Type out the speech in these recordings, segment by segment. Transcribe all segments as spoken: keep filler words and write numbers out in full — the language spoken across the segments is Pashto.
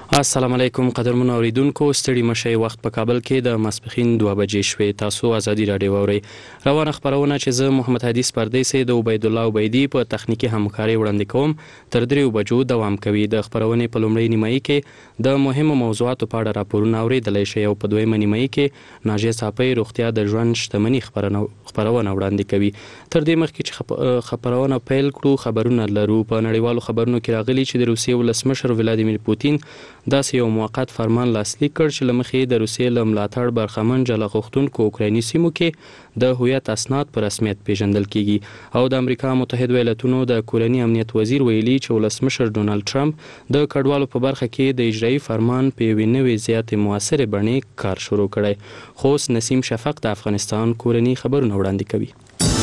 السلام علیکم قدرمن اوریدونکو، ستړي مشي وخت په کابل کې د ماسپخین دوه بجې شوې. تاسو ازادي رادیو اورئ. روانه خبرونه چې زه محمد حدیث پردیسي د عبید الله عبیدی په تخنیکی همکاري وړاندې کوم تر دریو بجو دوام کوي. د خبرونې په لومړۍ نیمایي کې د مهمو موضوعاتو په اړه راپورونه اوریدلای شئ او په دویمه نیمایي کې ناجیه صافی روغتیا د ژوند شتمنۍ خبرونه خبرونه وړاندې کوي. تر دې مخکې چې خبرونه پیل کړو، خبرونه لرو. په نړیوالو خبرونو کې راغلي چې د روسیې ولسمشر ولادیمیر پوتین داسې یو موقت فرمان لاسلیک کړ چې لمخې د روسیې له ملاتړ برخمن جلا غوښتونکو اوکرایني سیمو کې د هویت اسناد په رسمیت پیژندل کیږي. او د امریکا متحده ایالاتونو د کورنی امنیت وزیر ویلي چې ولسمشر ډونالد ټرمپ د کډوالو په برخه کې د اجرایي فرمان په یوې نوې زیاتې موثرې بڼې کار شروع کړی. خو نسیم شفق د افغانستان کورنی خبرونه وړاندې کوي.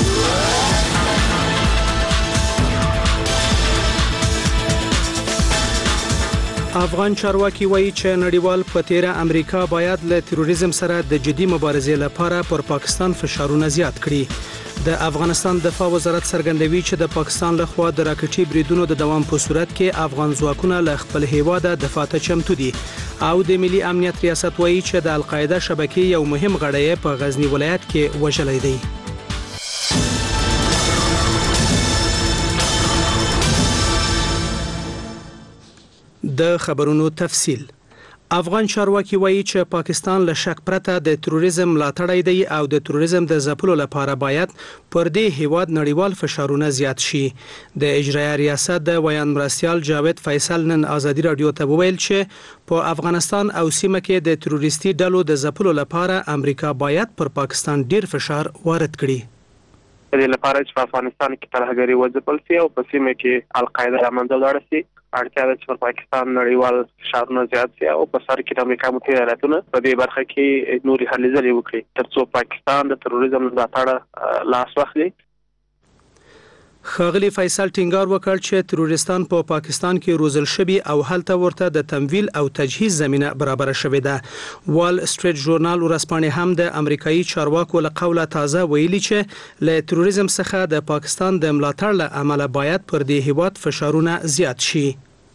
افغان چارواکي وایي چې نړیوال په تیره امریکا باید له تروریزم سره د جدي مبارزې لپاره پر پاکستان فشارونه زیات کړي. د افغانستان دفاع وزارت څرګندوي چې د پاکستان لخوا د راکټي بریدونو د دوام په صورت کې افغان ځواکونه له خپل هیواده دفاع ته چمتو دي. او د ملي امنیت ریاست وایي چې د القاعده شبکې یو مهم غړی په غزنی ولایت کې وژلی دی. د خبرونو تفصیل. افغان چارواکي وایي چې پاکستان له شک پرته د تروریزم ملاتړی دی او د تروریزم د ځپلو لپاره باید پر دې هیواد نړیوال فشارونه زیات شي. د اجرایه ریاست د ویان مرستیال جاوید فیصل نن ازادي رادیو ته وویل چې په افغانستان او سیمه کې د تروریستي ډلو د ځپلو لپاره امریکا باید پر پاکستان ډیر فشار وارد کړي. د دې لپاره چې په افغانستان کې ترهګري وځپل شي او په سیمه کې القاعده رامنځته ولاړ شي، اړتیا ده چې پر پاکستان نړیوال فشارونه زیات شي او په سر کې د امریکا متحده ایالاتونو په دې برخه کې نوري هلې ځلې وکړي ترڅو پاکستان د تروریزم ملاتړ لاس واخلي. ښاغلي فیصل ټینګار وکړ چې تروریستان په پا پاکستان کې روزل شوي او هلته ورته د تمویل او تجهیز زمینه برابر شوې ده. وال سټریټ ژورنال ورځپاڼې هم د امریکایي چارواکو له قوله تازه ویلي چې له تروریزم څخه د پاکستان د ملاتړ له امله باید پر دې هیواد فشارونه زیات شي.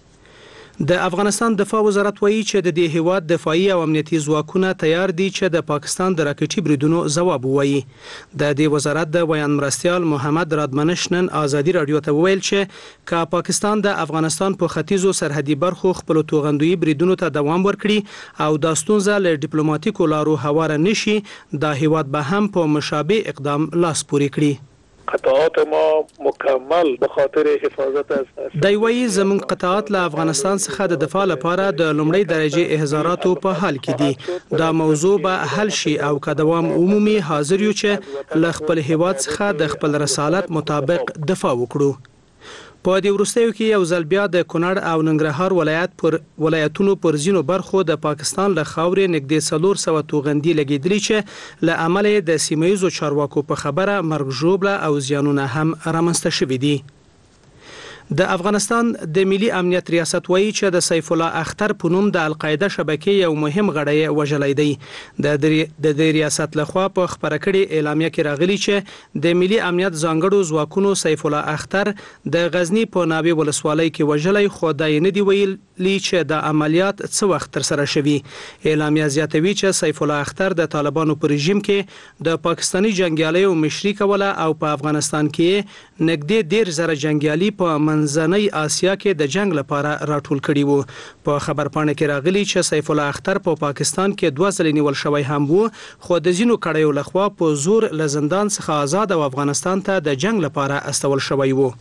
د افغانستان دفاع وزارت وایي چې د دې هیواد دفاعي او امنیتي ځواکونه تیار دي چې د پاکستان د راکټي بریدونو ځواب ووایي. د دې وزارت د ویان مرستیال محمد رادمنش نن ازادي رادیو ته وویل چې که پاکستان د افغانستان په ختیځو سرحدي برخو خپل توغندوی بریدونو ته دوام ورکړي او د ستونزه له ډیپلوماټیکو لارو هواره نشي، د هیواد به هم په مشابه اقدام لاس پورې کړي. قطعات ما مکمل به خاطر حفاظت از دایوي زمون قطعات له افغانستان څخه د دفاع لپاره د لومړی درجه احزاراتو په حال کې دي. دا موضوع به حل شي او که دوام عمومي حاضر یو چې له خپل هیواد څخه د خپل رسالت مطابق دفاع وکړو. په دې وروستیو کې یو ځل بیا د کونړ او ننګرهار ولایت پر ولایتونو پر ځینو برخو د پاکستان له خاورې نږدې څلور سوه توغندي لګېدلي چې له امله د سیمه ییزو چارواکو په خبره مرګ ژوبله او زیانونه هم رامنځته شوي دي. د افغانستان د ملي امنیت ریاست وایي چې د سیف الله اختر په نوم د القاعده شبکې یو مهم غړی وژلی دی. د دې ریاست لخوا په خبره کړې اعلامیه کې راغلی چې د ملي امنیت ځانګړو ځواکونو سیف الله اختر د غزنی په ناوې ولسوالۍ کې وژلی، خو دا یې نه دی ویلي چې د عملیات څه وخت ترسره شوي. اعلامیه زیاتوي چې سیف الله اختر د طالبانو په رژیم کې د پاکستاني جنګیالیو مشري کوله او په افغانستان کې نږدې ډیر زره جنګیالي په منځنۍ آسیا کې د جنگ لپاره راټول کړي وو. په خبرپاڼه کې راغلي چې سیف الله اختر په پا پاکستان کې دوه ځلې نیول شوی هم وو، خو د ځینو کړیو لخوا په زور له زندان څخه آزاد او افغانستان ته د جنگ لپاره استول شوی وو.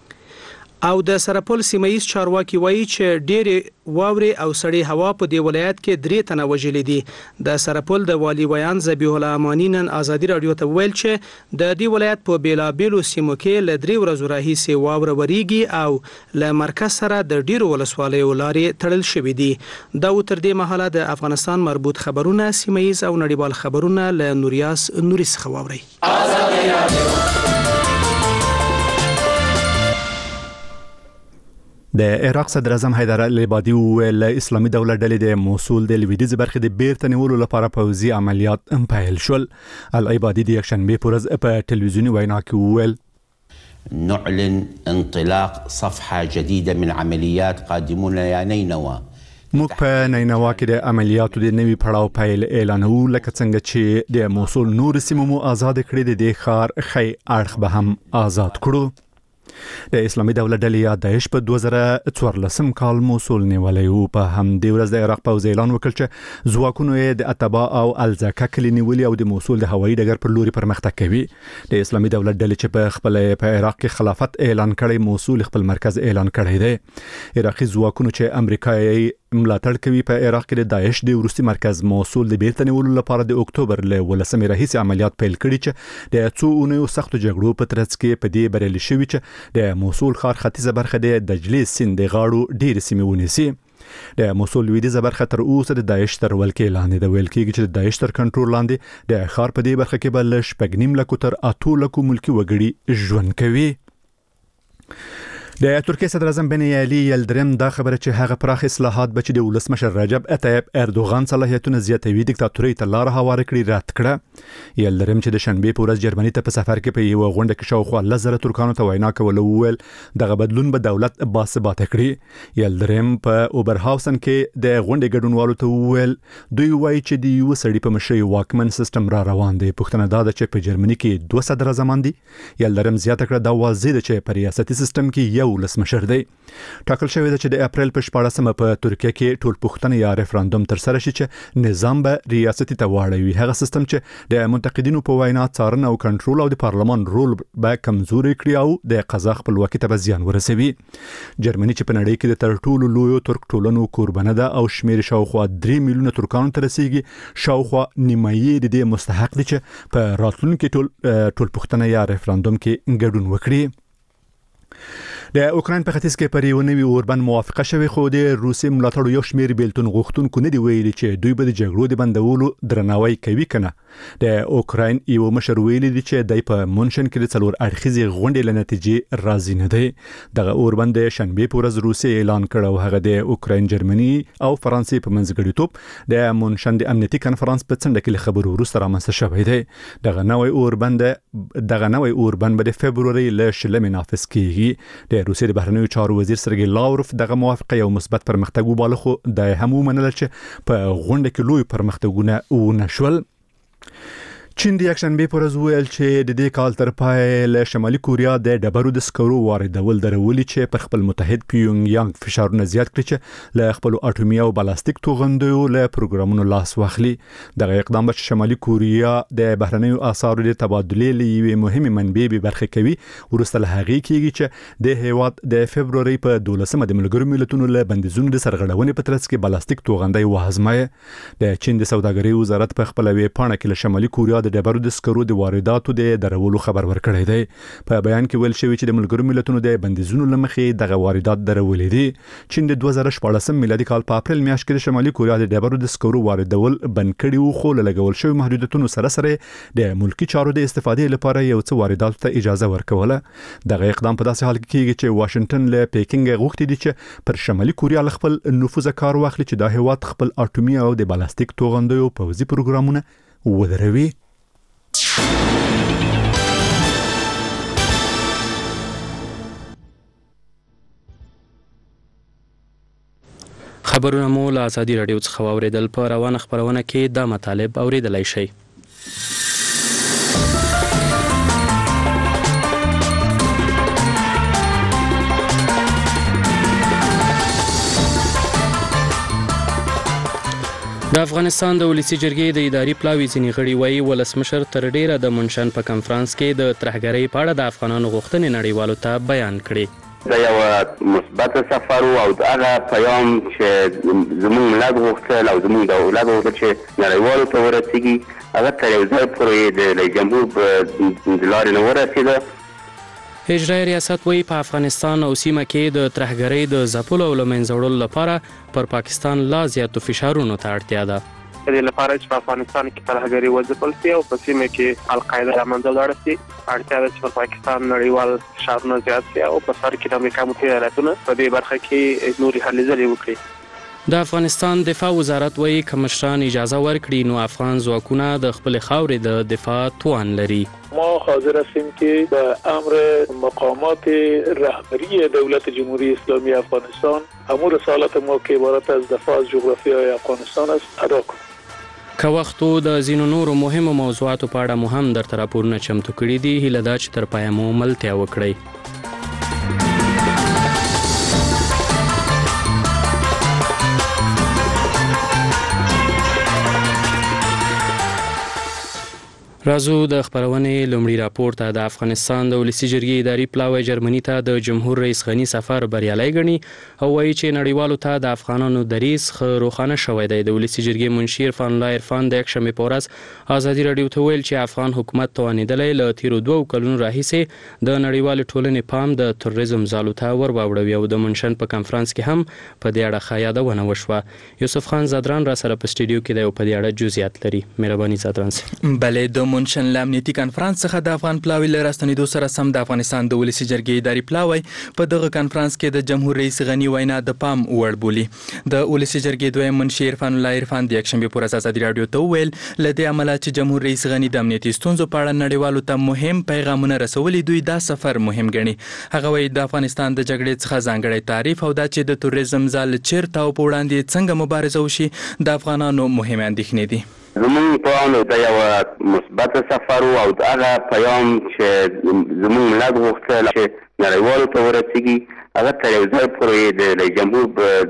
او د سرپل سیمایي چارواکي وایي چې ډېرې واورې او سړې هوا په دې ولایت کې درې تنه وژلي دي. د سرپل د والی ویان ذبیح الله امانی نن ازادي رادیو ته وویل چې د دې ولایت په بیلابیلو سیمو کې له درې ورځو راهیسې واوره وریږي او له مرکز سره د ډېرو ولسوالیو لارې تړل شوي دي. دا تر دې مهاله د افغانستان مربوط خبرونه سیمایي او نړیوال خبرونه له نوریاس نوري څخه واورئ. ازادي رادیو د عراق صدر اعظم حیدر العبادي وویل اسلامي دولت ډلې د موصول د لویدیځ برخې د بیرته نیولو لپاره پوځي عملیات پیل شول. العبادي د یکشنبه په ورځ په ټلویزیوني وینا کې وویل نعلن انطلاق صفحة جديدة من عمليات قادمون يا نينوى موږ په نینوا کې د عملیاتو د نوي پړاو پیل اعلانو لکه څنګه چې د موصل نور سیمو مو آزاد کړي د دې ښار خی اړخ به هم آزاد کړو. د اسلامي دولت ډلې یا داعش په دوه زره څوارلسم کال موصل نیولې وو. په همدې ورځ د عراق پوځ اعلان وکړ چې ځواکونو یې د اتبا او الزاکا کلي نیولې او د موصل د هوایي ډګر پر لوري پرمختګ کوي. د اسلامي دولت ډلې چې په خپل په عراق کې خلافت اعلان کړي موصل خپل مرکز اعلان کړی دی. عراقي ځواکونو چې امریکایي ملاتړ کوي په عراق کې د داعش د وروستي مرکز موصل د بیرته نیولو لپاره د اکتوبر له ولسمې راهیسې عملیات پیل کړي چې د څو اونیو سختو جګړو په ترڅ کې په دې بریالي شوي چې د موصل ښار ختیځه برخه د دجلې سیند د غاړو ډېرې سیمې ونیسي. د موصل لویدیځه برخه تر اوسه د داعش تر ولکې لاندې ده. ویل کېږي چې د داعش تر کنټرول لاندې د ښار په دې برخه کې به له شپږ نیم لکو تر اتو لکو ملکي وګړي ژوند کوي. د ترکیه صدر اعظم بن علي یلدرم دا خبره چې هغه پراخ اصلاحات به چې د ولسمشر رجب طیب اردوغان صلاحیتونه زیاتوي دیکتاتوري ته لار هواره کړي رد کړه. یلدرم چې د شنبه په ورځ جرمني ته په سفر کې په یو غونډه کې شاوخوا لزر ترکانو ته وینا کوله وویل دغه بدلون به دولت باثباته کړي. یلدرم په اوبرهاوسن کې د غونډې ګډونوالو ته وویل دوی وایي چې د یو سړي په مشرۍ واکمن سیستم را روان دی. پښتنه دا ده چې په جرمني کې دوه صدر اعظمان دي. یلدرم زیاته کړه دا واضح ده چې په ریاستي سیستم کې یو ولسمشر دی. ټاکل شوی ده چې د اپریل په شپاړسمه په ترکیه کې ټول پوښتنه یا ریفرندوم تر سره شي چې نظام به ریاستي ته واړوي. هغه سیستم چې د منتقدینو په وینا څارنه او کنټرول او د پارلمان رول به کمزوري کړي او د قضا خپلواکۍ ته به زیان ورسوي. جرمني چې په نړۍ کې د تر ټولو لویو ترک ټولنو قربانه ده او شمیر شاوخوا درې میلیونه ترکانو ته رسیږي. شاوخوا نیمایي د دې مستحق دي چې په راتلونکي ټول ټول پوښتنه یا ریفرندوم کې ګډون وکړي. د اوکراین په ختیځ کې پر یو نوي اوربند موافقه شوې خو د روسي ملاتړو یو شمیر بیلتون غوښتونکو نه دی ویلي چې دوی به د جګړو د بندولو درناوی کوي کنه. د اوکراین یو مشر ویلي دی چې دای په مونشن کې د څلور اړخیزې غونډې له نتیجې راضي نه دی. دغه اوربند د شنبه په ورځ روسي اعلان کړ او هغه د اوکراین جرمني او فرانسې په منځګړیتوب د مونشن د امنیتي کانفرنس په څنډه کې له خبرو وروسته رامنځته شوی دی. دغه نوې اوربند دغه نوې اوربند به د فبروري له شلمې نافذ کیږي. د روسیې د بهرنیو چارو وزیر سرګی لاوروف دغه موافقه یو مثبت پرمختګ وباله خو د هم ومنل چې په غونډه کې لوی پرمختګونه ونه شول. چین د یکشنبه پر ورځ ویل چې د دې کال تر پای له شمالي کوریا د ډبرو د سکرو واردول درولي چې پر خپل متحد پیونګ یانګ فشارونه زیات کړي چې له خپل اټومي او بالاستیک توغندیو له پروګرامونو لاس واخلي. دغه اقدام به شمالي کوریا د بهرنیو اسعارو د تبادلې لوي مهمه منبع به برخه کوي. ورسته له هغه کېږي چې د هیواد د فبروري په دولسمه د ملګرو ملتونو له بندیزونو د سرغړونې په ترڅ کې بالاستیک توغندي وهزمه. د چین د سوداګرۍ وزارت په خپل وی پاڼه کې له شمالي کوریا د ډبرو د سکرو د وارداتو د درولو خبر ورکړی دی. په بیان کې ویل شوی چې د ملګرو ملتونو د بندیزونو لمخې دغه واردات درولې دي. چین د دوه زره شپاړسم میلادي کال په اپریل میاشت کې د شمالي کوریا د ډبرو د سکرو واردول بند کړي وو خو لګول شوی محدودیتونو سره سره د ملکی چارو د استفادې لپاره یو څه وارداتو ته اجازه ورکوله. دغه اقدام په داسې حال کې کېږي چې واشنگټن له پیکینګ غوښتي دي چې پر شمالي کوریا خپل نفوذ کار واخلي چې د هیواد خپل اټومي او د بالاستیک توغندیو پوځي پروګرامونه ودروي. خبرونه مو له ازادي راډیو څخه واوریدل. په روانه خبرونه کې دا مطالب اوریدلای شئ. د افغانستان د ولسی جرګې د اداري پلاوي ځینې غړي وایي ولسمشر تر ډیره د منشن په کنفرانس کې د ترهګرۍ په اړه د افغانانو غوښتنې نړیوالو ته بیان کړي. دا یو مثبت سفر او هغه پیغام چې زموږ ملت غوښتل او زموږ دولت غوښتل چې نړیوالو ته ورسیږي هغه تر یو ځای پورې د رئیس جمهور په لارې نه ورسېده. اجرایي ریاست وایي په افغانستان او سیمه کې د ترهګرۍ د ځپلو او له منځه وړلو لپاره پر پاکستان لا زیاتو فشارونو ته اړتیا ده. د دې لپاره چې په افغانستان کې ترهګري وځپل شي او په سیمه کې القاعده له منځه ولاړه شي اړتیا ده چې په پاکستان نړیوال فشارونه زیات شي او په سر کې د امریکا متحده ایالاتونو په دې برخه کې نورې هلې ځلې وکړي. د افغانستان دفاع وزارت وایي که مشران اجازه ورکړي نو افغان ځواکونه د خپل خاورې د دفاع توان لري. ما حاضر هستیم که به امر مقامات رهبری دولت جمهوری اسلامی افغانستان امور رسالت ما که عبارت از دفاع از جغرافیای افغانستان است ادا کنیم. که وختو د ځینو نورو مهمو موضوعاتو په اړه مو هم درته راپورونه چمتو کړي دي. هیله ده چې تر پایه مو ملتیا وکړئ. رازو د خبرونې لومړي راپور ته. د افغانستان د ولسي جرګې اداري پلاوی جرمني ته د جمهور رئیس غني سفر بریالی ګڼي او وایي چې نړیوالو ته د افغانانو دریځ ښه روښانه شوی دی. د ولسي جرګې منشي عرفان الله عرفان د یکشنبې په ورځ ازادي راډیو ته ویل چې افغان حکومت توانېدلی له تیرو دوو کلونو راهیسې د نړیوالې ټولنې پام د تروریزم ځالو ته ورواوړوي او د منشن په کنفرانس کې هم په دې اړه ښه یادونه وشوه. یوسف خان زادران را سره په سټوډیو کې دی او په دې اړه جزئیات لري. مهرباني زادران صاحب. بلې د منشن له امنیتي کنفرانس څخه د افغان پلاوی له راستنېدو سره سم د افغانستان د ولسي جرګې اداري پلاوی په دغه کنفرانس کې د جمهور رئیس غني وینا د پام وړ بولي. د ولسي جرګې دویم منشي عرفان الله عرفان د یکشنبې په ورځ ازادي راډیو ته وویل له دې امله چې جمهور رئیس غني د امنیتي ستونزو په اړه نړیوالو ته مهم پیغامونه رسولي دوی دا سفر مهم ګڼي. هغه وایي د افغانستان د جګړې څخه ځانګړی تعریف او دا چې د تروریزم ځال چیرته او په وړاندې څنګه مبارزه وشي د افغانانو مهمې اندېښنې دي. زمونږ پیغام دا یو مثبت سفر او هغه پیغام چې زمونږ ملت غوښتل چې نړیوالو ته ورسیږي هغه تر یو ځای پورې د رئیس جمهور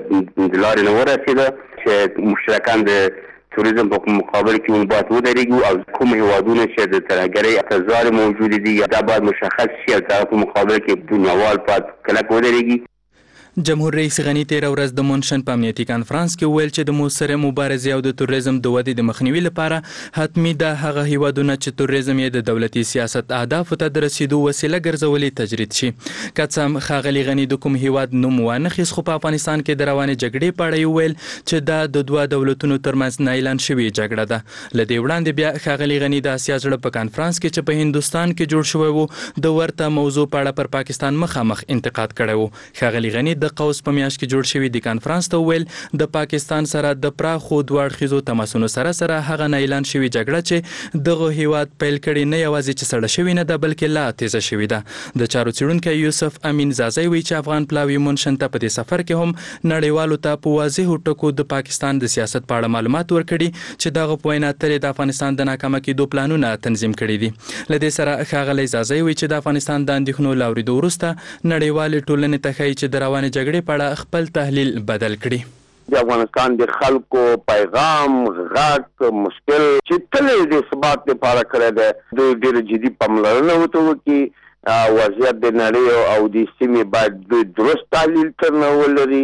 د لارې نه ورسېده چې مشترکاً د توریزم په مقابل کې موږ باید ودرېږو او کوم هیوادونه چې د ترهګرۍ اعتراض موجود دي دا باید مشخص شي او د په مقابل کې دنیاوال باید کلک ودرېږي. جمهور رئیس غني تیره ورځ د منشن په امنیتي کنفرانس کې ویل چې د موثرې مبارزې او د تروریزم د ودې د مخنیوي لپاره حتمی ده هغه هیوادونه چې تروریزم یې د دولتي سیاست اهدافو ته د رسیدو وسیله ګرځولې تجرید شي. که څه هم ښاغلي غني د کوم هیواد نوم وانخیست خو په افغانستان کې د روانې جګړې په اړه یې ویل چې دا د دوه دولتونو ترمنځ نه اعلان شوې جګړه ده. له دې وړاندې بیا ښاغلي غني د اسیا زړه په کنفرانس کې چې په هندوستان کې جوړ شوی و د ورته موضوع په اړه پر پاکستان مخامخ انتقاد کړی و. ښاغلي غني د قوس په میاشت کې جوړ شوی د کنفرانس ته ویل د پاکستان سره د پراخو دوه اړخیزو تماسونو سره سره هغه نه اعلان شوی جګړه چې دغه هیواد پیل کړي نه یوازې چې سړه شوی نه ده بلکې لا تیزه شوی ده. د چارو څیړونکی یوسف امین زازی وایي چې افغان پلاوی منشن ته په دې سفر کې هم نړیوالو ته په واضحو ټکو د پاکستان د سیاست په اړه معلومات ورکړي چې دغه په وینا ترې د افغانستان د ناکامه کېدو پلانونه تنظیم کړي دي. له دې سره ښاغلی زازی وایي چې د افغانستان د اندېښنو له اورېدو وروسته نړیوالې ټولنې ته ښایي چې د روانې جګړې په اړه خپل تحلیل بدل کړي. د افغانستان د خلکو پیغام غږ مشکل چې تل د ثبات لپاره کړی دی دوی ډېر جدي پاملرنه ورته وکړي. وضعیت د نړۍ او د سیمې باید دوی درست تحلیل ترنه ولري.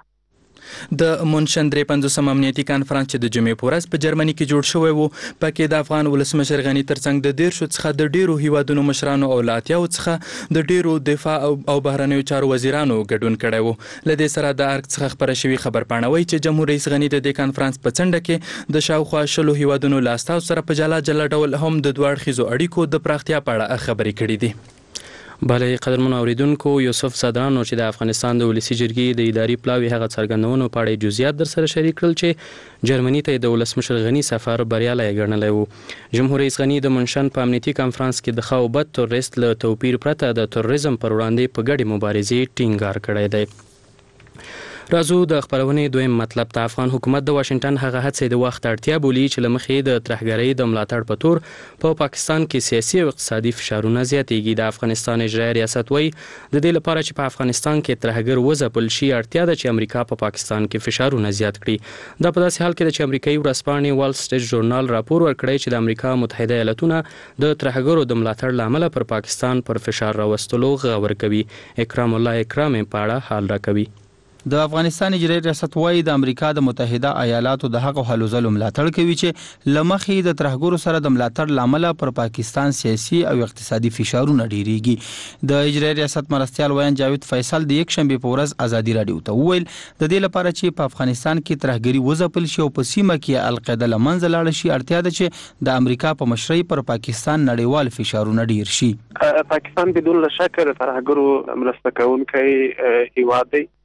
د منشن درې پنځوسم امنیتي کنفرانس چې د جمعې په ورځ په جرمني کې جوړ شوی و پکې د افغان ولسمشر غني ترڅنګ د دیرشو څخه د ډیرو هیوادونو مشرانو او له اتیاوو څخه د ډیرو دفاع او بهرنیو چارو وزیرانو ګډون کړی و. له دې سره د ارګ څخه خبره شوې خبرپاڼه وایي چې جمهور رئیس غني د دې کنفرانس په څنډه کې د شاوخوا شلو هیوادونو له استازو سره په جلا جلا ډول هم د دوه اړخیزو اړیکو د پراختیا په اړه خبرې کړې دي. بله قدرمنو اوریدونکو یوسف صدران چې د افغانستان د ولسي جرګې د اداري پلاوی هغه څرګندونو په اړه جزئیات در سره شریک کړل چې جرمني ته د ولسمشر غني سفر بریالی ګڼلی و. جمهور رئیس غني د منشن په امنیتي کنفرانس کې د ښه او بد تروریست له توپیر پرته د تروریزم پر وړاندې په ګډې مبارزې ټینګار کړی دی. رازو د خبرونې دویم مطلب ته. افغان حکومت د واشنگټن هغه هڅې د وخت اړتیا بولي چې له مخې د ترهګرۍ د ملاتړ په تور په پاکستان کې سیاسي او اقتصادي فشارونه زیاتېږي. د افغانستان اجرایي ریاست وایي د دې لپاره چې په افغانستان کې ترهګر وځپل شي اړتیا ده چې امریکا په پاکستان کې فشارونه زیات کړي. دا په داسې حال کې ده چې امریکایي ورځپاڼې وال سټریټ ژورنال راپور ورکړی چې د امریکا متحده ایالتونه د ترهګرو د ملاتړ له امله پر پاکستان پر فشار راوستلو غږ ورکوي. اکرام الله اکرام په اړه حال راکوي. د افغانستان اجرایي ریاست وايي د امریکا د متحده ایالاتو د هغو هلو ځلو ملاتړ کوي چې لمخې د ترهګرو سره د ملاتړ لامل پر پاکستان سیاسي او اقتصادي فشارونه ډیریږي. د اجرایي ریاست مرستیال ویان جاوید فیصل د یک شنبه په ورځ ازادي راډیو ته وویل د دې لپاره چې په افغانستان کې ترهګري وځپل شي او په سیمه کې القاعده لمنځه لاړ شي اړتیا ده چې د امریکا په مشرۍ پر پاکستان نړیوال فشارونه ډیر شي. پاکستان بدون شک ترهګرو مرسته کوونکی هیواد دی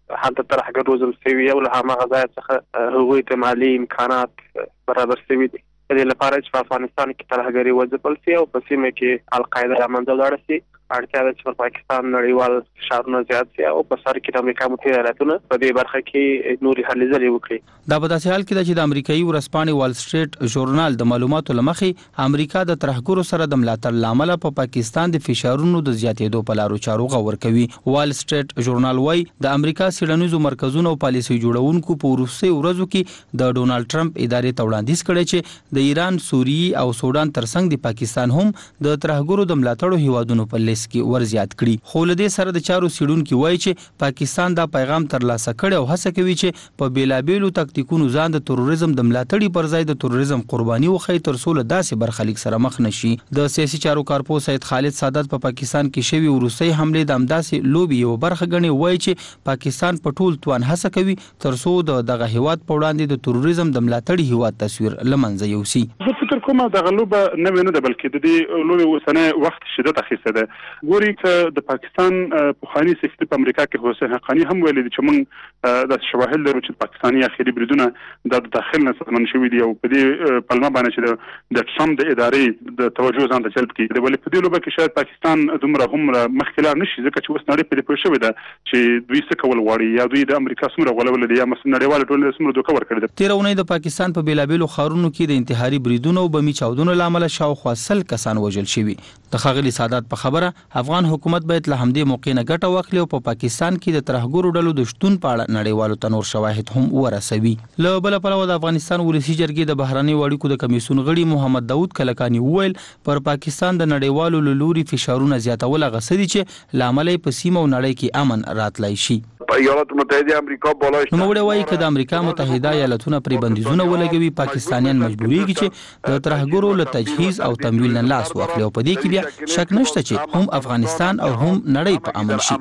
هلته ترهګر روزل شوي او له هغه ځای څخه هغوی ته مالي امکانات برابر شوي دي. د دې لپاره چې په افغانستان کې ترهګري وځپل شي او په سیمه کې القاعده له منځه ولاړه شي، اړتیا ده چې په پاکستان نړیوال فشارونه زیات شي او په سر کې د امریکا متحده ایالاتونه په دې برخه کې نوري هلې ځلې وکړي. دا په داسې حال کې ده چې د امریکایي ورځپاڼې وال سټریټ ژورنال د معلوماتو له مخې امریکا د ترهګرو سره د ملاتړ لامل په پاکستان د فشارونو د زیاتېدو په لارو چارو غور کوي. وال سټریټ ژورنال وايي د امریکا څېړنیزو مرکزونو او پالیسي جوړونکو په وروستیو ورځو کې د ډونالد ټرمپ ادارې ته وړاندیز کړی چې د ایران، سوریې او سودان ترڅنګ د پاکستان هم د ترهګرو د ملاتړو هیوادونو په لیست کې ورزیات کړي. خو له دې سره د چارو څېړونکي وایي چې پاکستان دا پیغام ترلاسه کړی او هڅه کوي چې په بیلابېلو تکتیکونو ځان د تروریزم د ملاتړي پر ځای د تروریزم قرباني وښیي تر څو له داسې برخلیک سره مخ نشي. د سیاسي چارو کارپو سید خالد سادات په پا پاکستان کې شوي وروستۍ حملې د همداسې لوبې یو برخه ګڼي. وایي چې پاکستان په ټول توان هڅه کوي تر څو د دغه هیواد په وړاندې د تروریزم د ملاتړي هیواد تصویر له منځه یوسي. زه فکر کوم دغه لوبه نوې نه ده بلکې د دې لوبې اوسنی وخت شدت اخیسته ده. ګوري چې د پاکستان پخوانی سفیر په امریکا کې حسین حقانی هم ویلي دي چې موږ د شواهد لرو چې پاکستاني اخیری بریدونه د داخل نه سازمان شوي دي او په دې پلمه باندې چې د ټرمپ د ادارې د توجه ځان ته جلب کړي. ولې په دې لوبه کې شاید پاکستان دومره هم مخکې لاړ نشي ځکه چې اوس نړۍ په دې پوه شوې ده چې دوی څه کول غواړي یا دوی د امریکا څومره غولول دي یا نړیواله ټولنه څومره دوکه ورکړې ده. تېره اونۍ د پاکستان په بیلابېلو ښارونو کې د انتحاري بریدونو او بمي چاودنو له امله شاوخوا سل کسان وژل شوي. د ښاغلي سادات په خبره افغان حکومت باید له همدې موقع نه ګټه واخلي او په پاکستان کې د ترهګرو ډلو د شتون په اړه نړیوالو ته نور شواهد هم ورسوي. له بله پلوه د افغانستان ولسي جرګې د بهرنیو اړیکو د کمیسیون غړي محمد داود کلکاني وویل پر پاکستان د نړیوالو له لوري فشارونه زیاتول هغه څه دي چې له امله یې په سیمه او نړۍ کې امن راتلی شي. ایالات متحده امریکا بالای نوموړی وایي که د امریکا متحده ایالتونه پرې بندیزونه ولګوي پاکستانیان مجبوریږي چې د ترهګرو له تجهیز او تمویل نه لاس واخلي او په دې کې بیا شک نشته چې هم افغانستان او هم نړۍ په امن شي.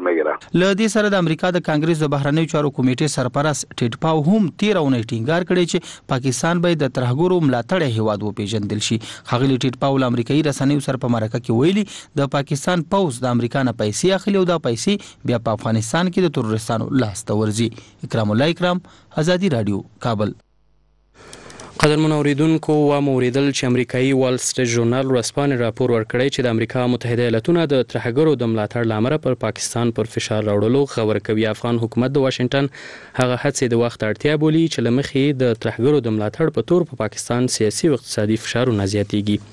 له دې سره د امریکا د کانګرس د بهرنیو چارو کمیټې سرپرست ټیډ پاو هم تېره اونۍ ټینګار کړی چې پاکستان باید د ترهګرو ملاتړی هیواد وپېژندل شي. ښاغلي ټیډ پاو له امریکایي رسنیو سره په مرکه کې ویلي د پاکستان پوځ د امریکا نه پیسې اخلي او دا پیسې بیا په افغانستان کې د ترورستانو لاس ته ورځي. اکرام الله اکرام، ازادي رادیو، کابل. قدرمن اوریدونکو و موریدل چې امریکایي وال سټریټ ژورنال ورځپاڼې راپور ورکړی چې د امریکا متحده ایالاتونه د ترهګرو د ملاتړ له امله پر پاکستان پر فشار راوړلو خبر کوي. افغان حکومت د واشنگټن هغه هڅې د وخت اړتیا بولي چې له مخې د ترهګرو د ملاتړ په تور په پاکستان سیاسي او اقتصادي فشارونه زیاتېږي.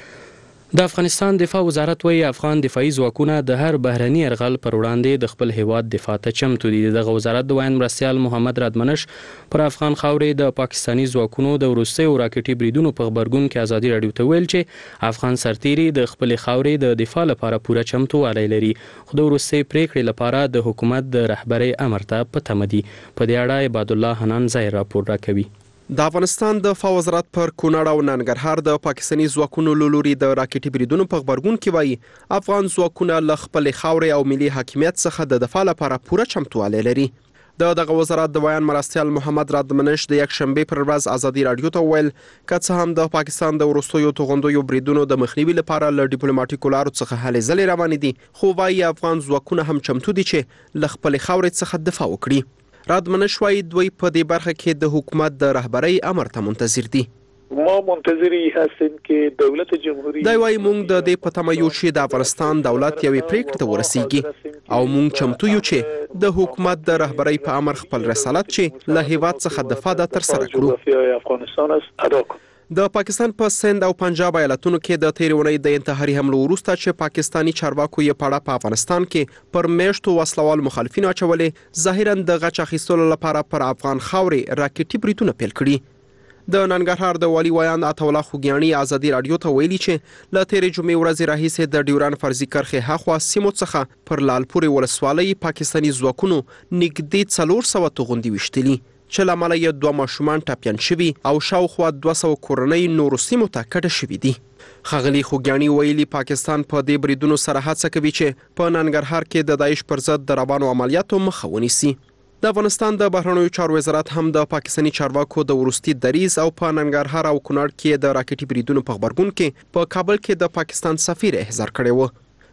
د افغانستان دفاع وزارت وایي افغان دفاعي ځواکونه د هر بهرني یرغل پر وړاندې د خپل هیواد دفاع ته چمتو دي. دغه وزارت د وایي مرستیال محمد رادمنش پر افغان خاورې د پاکستاني ځواکونو د وروستیو راکټي بریدونو په خبرګون کې ازادي راډیو ته ویل چې افغان سرتیري د خپل خاورې د دفاع لپاره پوره چمتووالی لري خو د وروستۍ پریکړې لپاره د حکومت د رهبرۍ امر ته په تمه دي. په دې اړه عباد الله حنان ظاهر راپور راکوي. د افغانستان د دفاع وزارت پر کونړ او ننګرهار د پاکستاني ځواکونو له لوري د راکټي بریدونو په خبرګون کې وایي افغان ځواکونه له خپلې خاورې او ملي حاکمیت څخه د دفاع لپاره پوره چمتووالی لري. د دغه وزارت د بیان مرستیال محمد رادمنش د یک شنبه پر ورځ ازادي رادیو ته ویل که څه هم د پاکستان د وروستیو توغندیو بریدونو د مخنیوي لپاره له ډیپلوماټیکو لارو څخه هلې ځلې روانې دي خو وایي افغان ځواکونه هم چمتو دي چې له خپلې خاورې څخه دفاع وکړي. رادمنش وایي دوی په دې برخه کې د حکومت د رهبرۍ امر ته منتظر دي. ما منتظری هستیم که دولت جمهوری دا وایي موږ د دې په تمه یو چې د افغانستان دولت یوې پریکړې ته ورسیږي او موږ چمتو یو چې د حکومت د رهبرۍ په امر خپل رسالت چې له هیواد څخه دفاع د ترسره کړو. افغانستان است ادا کړو. د پاکستان په سند او پنجاب ایالتونو کې د تېرې اونۍ د انتحاري حملو وروسته چې پاکستاني چارواکو یې پاړه په افغانستان کې پر میشتو وسلوال مخالفین اچولې ظاهرا د غچ اخیستلو لپاره پر افغان خاورې راکټي بریدونه پیل کړي. د ننګرهار د والي ویان عطاالله خوږیاڼي ازادي رادیو ته ویلي چې له تېرې جمعې ورځې راهیسې د ډیوران فرضي کرښې هاخوا سیمو څخه پر لالپورې ولسوالۍ پاکستاني ځواکونو نږدې څلور سوه توغندي ویشتلي چې له امله یې دوه ماشومان ټپیان شوي او شاوخوا دوه سوه کورنۍ نورو سیمو ته کډه شوي دي. ښاغلي خوږیاڼي ویلي پاکستان په دې بریدونو سره هڅه کوي چې په ننګرهار کې د داعش پر ضد د روانو عملیاتو مخه ونیسي. د افغانستان د بهرنیو چارو وزارت هم د پاکستاني چارواکو د وروستي دریځ او په ننګرهار او کونړ کې د راکټي بریدونو په خبرګون کې په کابل کې د پاکستان سفیر احضار کړی و.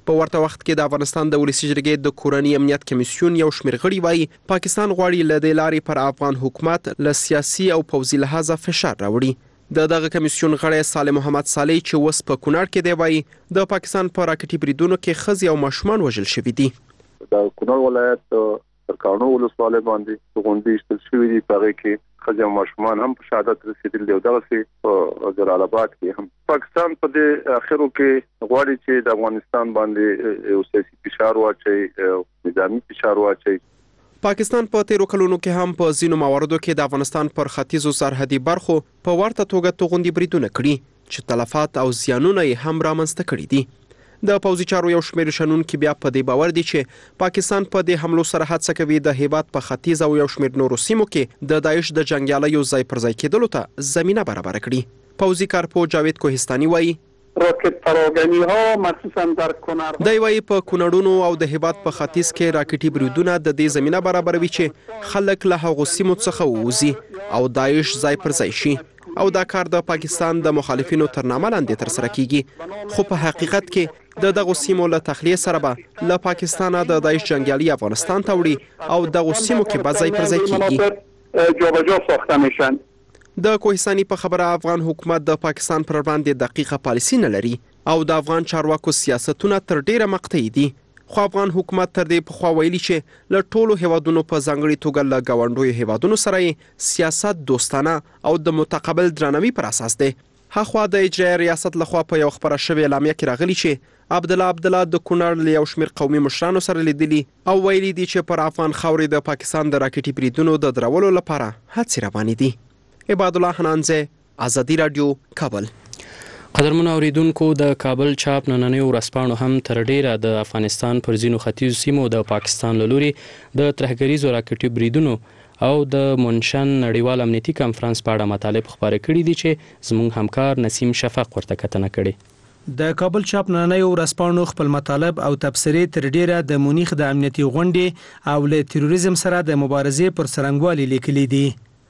په ورته وخت کې د افغانستان د ولسي جرګې د کورنی امنیت کمیسیون یو شمېر غړي وایي پاکستان غواړي له دې لارې پر افغان حکومت له سیاسي او پوځي لحاظه فشار راوړي. د دغه کمیسیون غړی صالح محمد صالح چې اوس په کونړ کې دی وایي د پاکستان په راکټي بریدونو کې ښځې او ماشومان وژل شوي دي. د کونړ ولایت ترکاڼو ولسوالۍ باندې غونډې ایستل شوي دي، په هغې کې ښځې او ماشومان هم په شهادت رسېدلي دي او دغسې په جلال آباد کې هم. پاکستان په دې اخرو کې غواړي چې د افغانستان باندې یو سیاسي فشار واچوي او نظامي فشار واچوي. پاکستان په تیرو کلونو کې هم په ځینو مواردو کې د افغانستان پر ختیځو سرحدي برخو په ورته توګه توغندي بریدونه کړي چې تلفات او زیانونه یې هم رامنځته کړي دي. د پوځي چارو یو شمېر شنونکي بیا په دې باور دي چې پاکستان په دې حملو سره هڅه کوي د هیواد په ختیځ او یو شمېر نورو سیمو کې د داعش د جنګیالیو ځای پر ځای کېدلو ته زمینه برابره کړي. پوځي کارپو جاوید کوهستاني وایي راکټ پراګنی ها مخصوصا در کونړ دی وایي په کونړونو او د هیواد په ختیځ کې راکټي بریدونه د دې زمینه برابروي چې خلک له هغو سیمو څخه ووځي او داعش ځای پر ځای شي او دا کار د پاکستان د مخالفینو تر نامه لاندې ترسره کیږي. خو په حقیقت کې د دغو سیمو له تخلیه سره به له پاکستانه د داعش جنګیالي افغانستان ته وړي او دغو سیمو کې به ځای پر ځای کیږي. جابجا ساخته میشن. د کوهستاني په خبره افغان حکومت د پاکستان پر وړاندې دقیقه پالیسي نه لري او د افغان چارواکو سیاستونه تر ډیره مقطعي دي. خو افغان حکومت تر دې پخوا ویلي چې له ټولو هیوادونو په ځانګړي توګه له ګاونډیو هیوادونو سره سیاست دوستانه او د متقابل درناوي پر اساس دی. هاخوا د اجرایي ریاست لخوا په یو خبره شوې اعلامیه کې راغلي چې عبدالله عبدالله د کونړ له یو شمېر قومي مشرانو سره لیدلي او ویلي دي چې پر افغان خاورې د پاکستان د راکټي بریدونو د درولو لپاره هڅې روانې دي. عباد الله حنانزه، آزادي رادیو، کابل. قدرمنو اوریدونکو، د کابل چاپ نننۍ ورځپاڼو هم تر ډیره د افغانستان پر ځینو ختیځو سیمو د پاکستان له لوري د ترهګریزو راکټي بریدونو او د منشن نړیوال امنیتي کنفرانس په اړه مطالب خپاره کړي دي چې زموږ همکار نسیم شفق ورته کتنه کړې. د کابل چاپ نننۍ ورځپاڼو خپل مطالب او تبصرې تر ډیره د مونیخ د امنیتي غونډې او له تروریزم سره د مبارزې پر څرنګوالي لیکلي دي.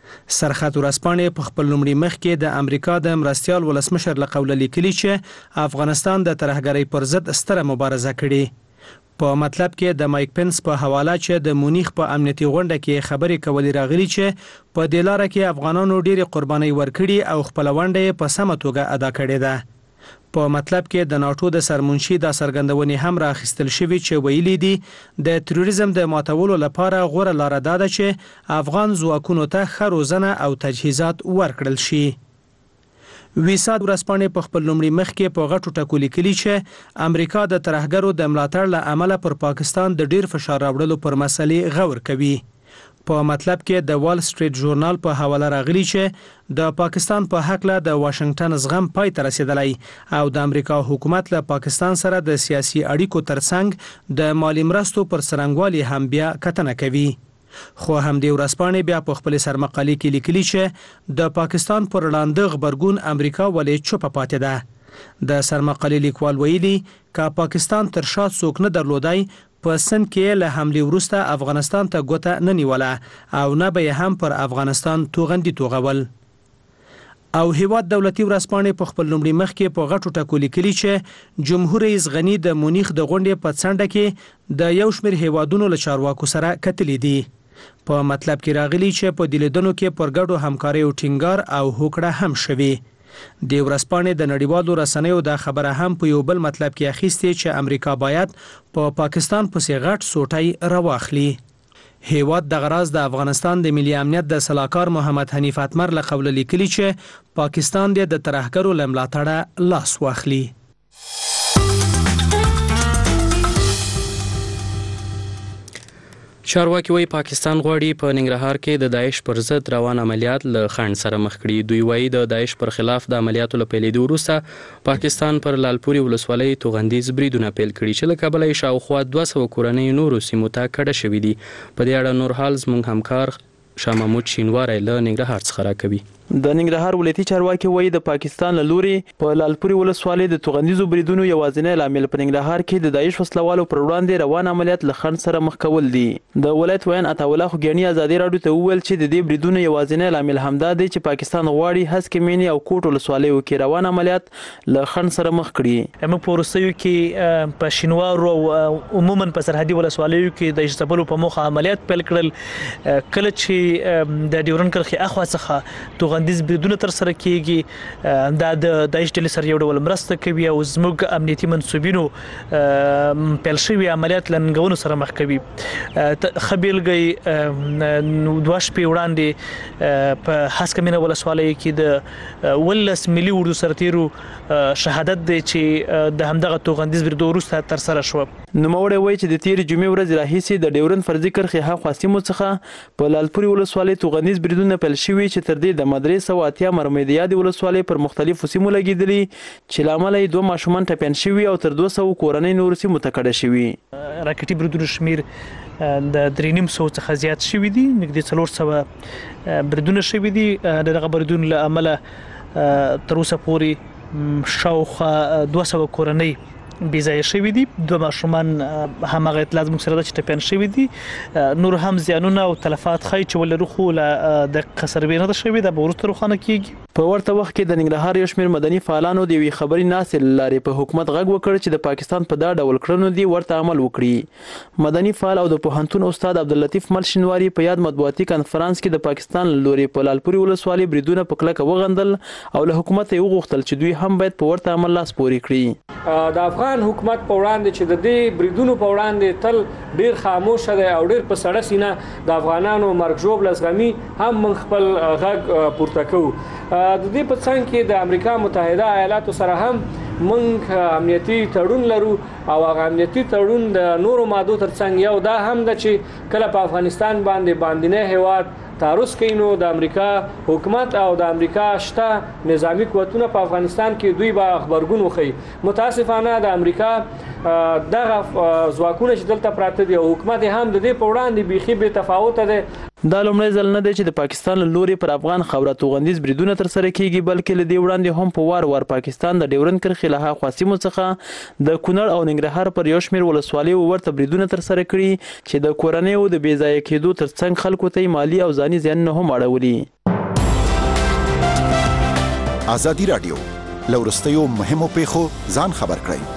سرخط ورځپاڼې په خپل لومړي مخ کې د امریکا د مرستیال ولسمشر له قوله لیکلي چې افغانستان د ترهګرۍ پر ضد ستره مبارزه کړې. په مطلب کې د مایک پنس په حواله چې د مونیخ په امنیتي غونډه کې خبرې کولې راغلي چې په دې لاره کې افغانانو ډېرې قربانۍ ورکړي او خپل ونډه په سمه توګه ادا کړې ده. په مطلب کې د ناتو د سرمنشي د څرګندونې هم راخیستل شوی چې ویلي دي د تروریزم د ماتولو لپاره غوره لاره دا ده چې افغان ځواکونو ته ښه روزنه او تجهیزات ورکړل شي. ویساد ورځپاڼې په خپل لومړي مخ کې په غټو ټکو لیکلي چې امریکا د ترهګرو د ملاتړ له امله پر پاکستان د ډیر فشار راوړلو پر مسلې غور کوي. په مطلب کې د وال سټریټ ژورنال په حواله راغلی چې د پاکستان په حق له د واشنگټن زغم پای ته رسیدلی او د امریکا حکومت له پاکستان سره د سیاسي اړیکو ترڅنګ د مالی مرستو پر څرنګوالي هم بیا کتنه کوي. خو همدې ورځپاڼې بیا په خپل سرمقالې کې لیکلي چې د پاکستان پر وړاندې غبرګون امریکا ولې چوپه پاتې ده. د سرمقالې لیکوال ویلي که پاکستان تر شا څوک نه درلودای په سند کې له حملې وروسته افغانستان ته ګوته نه نیوله او نه به هم پر افغانستان توغندي توغول. او هیواد دولتي ورځپاڼې په خپل لومړي مخ کې په غټو ټکو لیکلي چې جمهور رئیس غنی د مونیخ د غونډې په څنډه کې د یو شمېر هیوادونو له چارواکو سره کتلي دي. په مطلب کې راغلي چې په دلیدنو کې پر ګډو همکارۍ او ټینګار او هوکړه هم شوي. د ورځپاڼې د نړیوالو رسنیو دا خبره هم په یو بل مطلب کې اخیستې چې امریکا باید په پا پاکستان پسې غټ سوټی راواخلي. هیواد د غراز د افغانستان د ملي امنیت د سلاکار محمد حنیف اتمر له قوله لیکلي چې پاکستان د ترهګرو له ملاتړه لاس واخلي. چارواکي وایي پاکستان غواړي په ننګرهار کې د داعش پر ضد روان عملیات له خنډ سره مخ کړي. دوی وایي د داعش پر خلاف د عملیاتو له پیلېدو وروسته پاکستان پر لالپورې ولسوالۍ توغندیز بریدونه پیل کړي چې له کبله یې شاوخوا دوه سوه کورنۍ نورو سیمو ته کډه شوي دي. په دې اړه نور حال زموږ همکار شاه محمود شینواری له ننګرهار څخه راکوي. د ننګرهار ولایتي چارواکي وایي د پاکستان له لوري په لالپوري ولسوالۍ د توغندیزو بریدونو یوازینی لامل په ننګرهار کې د داعش وسلوالو پر وړاندې روان عملیات له خنډ سره مخ کول دي. د ولایت ویان عطاالله خوږیاڼي ازادي راډیو ته وویل چې د دې بریدونو یوازینی لامل همدا دی چې پاکستان غواړي هسکې مینې او کوټ ولسوالیو کې روان عملیات له خنډ سره مخ کړي. موږ په وروستیو کې په شینوارو عموما په سرحدي ولسوالیو کې د ایستبلو په موخه عملیات پیل کړل. کله چې د ډیورن کرښې اخوا څخه توغندیز بریدونه تر سره کیږي دا د داعش ډلې سره یو ډول مرسته کوي او زموږ امنیتي منسوبینو پیل شوي عملیات له ننګونو سره مخ کوي. ښه بېلګه دوه شپې وړاندې په هسکه مینه ولسوالۍ کې د ولس ملي اردو سرتیرو شهادت دی چې د همدغه توغندیز بریدو وروسته تر سره شوه. نوموړی وایي چې د تېرې جمعې ورځې راهیسې د ډیورن فرضي کرښې هاخوا سیمو څخه په لالپوري ولسوالۍ توغندیز بریدونه پیل شوي چې تر دې د درې سوه اتیا مرمۍ د یادې ولسوالۍ پر مختلفو سیمو لګېدلي چې له امله یې دوه ماشومان ټپیان شوي او تر دوه سوو کورنۍ نورو سیمو ته کډه شوي. راکټي بریدونو شمیر د درې نیم سوو څخه زیات شوي دي. نږدې څلور سوه بریدونه شوي دي. د دغه بریدونو له امله تر اوسه پورې شاوخوا دوه سوه کورنۍ بې ځایه شوي دي. دوه ماشومان هماغه اطلاع زموږ سره ده چې ټپیان شوي دي. نور هم زیانونه او تلفات ښایي چې ولرو خو له دقیقه سروې نه ده شوې. دا به وروسته روښانه کیږي. په ورته وخت کې د ننګرهار یو شمېر مدني فعالانو د یوې خبرې ناستې له لارې په حکومت غږ وکړ چې د پاکستان په دا ډول کړنو دي ورته عمل وکړي. مدني فعال او د پوهنتون استاد عبداللطیف مل شینواري په یاد مطبوعاتي کنفرانس کې د پاکستان له لوري په لالپوري ولسوالۍ بریدونه په کلکه وغندل او له حکومت یې وغوښتل چې دوی هم باید په ورته عمل لاس پورې کړي. د افغان حکومت په وړاندې چې د دې بریدونو په وړاندې تل ډیر خاموشه دی او ډیر په سړه سینه د افغانانو مرګ ژوبله زغمي هم من خپل غږ پورته کوو. د دې په څنګ کې د امریکا متحده ایالاتو سره هم موږ امنیتي تړون لرو او هغه امنیتي تړون د نورو مادو ترڅنګ یو دا هم ده چې کله په افغانستان باندې باندینی هیواد تعرض کوي نو د امریکا حکومت او د امریکا شته نظامی قوتونه په افغانستان کې دوی به خبرګون وخی. متاسفانه د امریکا دغه ځواکونه چې دلته پراته دي او حکومت هم د دې په وړاندې بیخي بې تفاوته دی. دا لومړی ځل نه دی چې د پاکستان له لوري پر افغان خاوره توغندیز بریدونه ترسره کیږي بلکې له دې وړاندې هم په وار وار پاکستان د ډیورن کرښې له هاخوا سیمو څخه د کونړ او ننګرهار پر یو شمېر ولسوالیو ورته بریدونه ترسره کړي چې د کورنیو د بې ځایه کېدو ترڅنګ خلکو ته مالي او ځاني زیانونه هم اړولي. ازادي راډیو له وروستیو مهمو پیښو ځان خبر کړئ.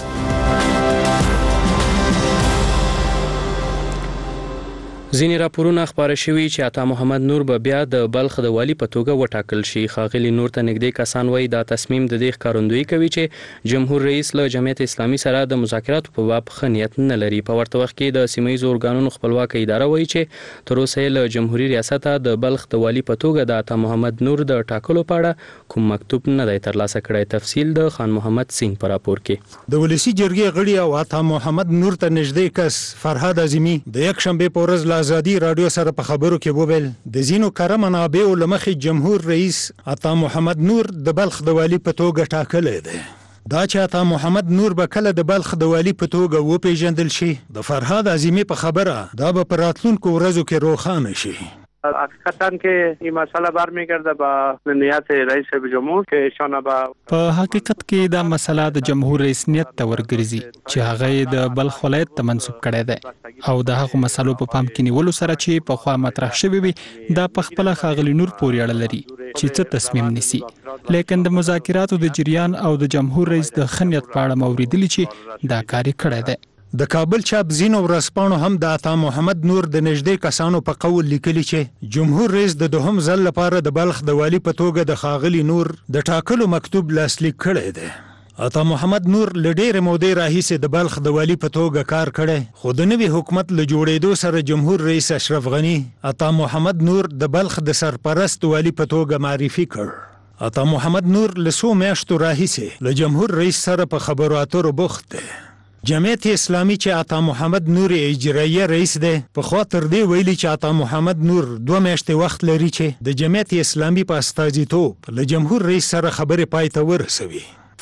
ځینې راپورونه خپاره شوي چې عطا محمد نور به بیا د بلخ د والي په توګه وټاکل شي. ښاغلي نور ته نږدې کسان وایي دا تصمیم د دې ښکارندویي کوي چې جمهور رئیس له جمعیت اسلامي سره د مذاکراتو په باب ښه نیت نه لري. په ورته وخت کې د سیمه ییزو ارګانونو خپلواکه اداره وایي چې تر اوسه یې له جمهوري ریاسته د بلخ د والي په توګه د عطا محمد نور د ټاکلو په اړه کوم مکتوب نه دی ترلاسه کړی. تفصیل د خان محمد سنگ په راپور کې. د ولسی جرګې غړي او عطا محمد نور ته نږدې کس فرهاد اعظمي د یک شنبه په ورځ ازادي راډیو سره په خبرو کې وویل د زینو کره منابعو له مخې جمهور رئیس عطا محمد نور د بلخ د والي په توګه ټاکلی دی. دا چې عطا محمد نور به کله د بلخ د والي په توګه وپیژندل شي د فرهاد اعظمي په خبره دا به په راتلونکو ورځو کې روښانه شي. حقیقتا که این مسئله برمیگرده به نیت رئیس جمهور که ایشان به په حقیقت کې دا مسله د جمهور رئیس نیت ته ورګرځي چې هغه د بلخ ولایت ته منسوب کړی دی او د هغو مسلو په پام کې نیولو سره چې په خوا مطرح شوی وي دا په خپل ښاغلي نور پورې اړه لري چې څه تصمیم نیسي. لیکن د مذاکراتو د جریان او د جمهور رئیس د ښه نیت په اړه مو اورېدلي چې دا کار یې کړی دی. د کابل چاپ زینو ورځپاڼو هم د عطا محمد نور د نږدې کسانو په قول لیکلي چې جمهور رئیس د دوهم ځل لپاره د بلخ د والي په توګه د ښاغلي نور د ټاکلو مکتوب لاسلیک کړی دی. عطا محمد نور له ډېرې مودې راهیسې د بلخ د والي په توګه کار کړی خو د نوي حکومت له جوړېدو سره جمهور رئیس اشرف غني عطا محمد نور د بلخ د سرپرست والي په توګه معرفي کړ. عطا محمد نور له څو میاشتو راهیسې له جمهور رئیس سره په خبرو اترو بوخت دی. جمعیت اسلامي چې عطا محمد نور اجرایه رئیس دی په خوا تر دې ویلي چې عطا محمد نور دوه میاشتې وخت لري چې د جمعیت اسلامي په استازیتوب له جمهور رئیس سره خبرې پای ته ورسوي.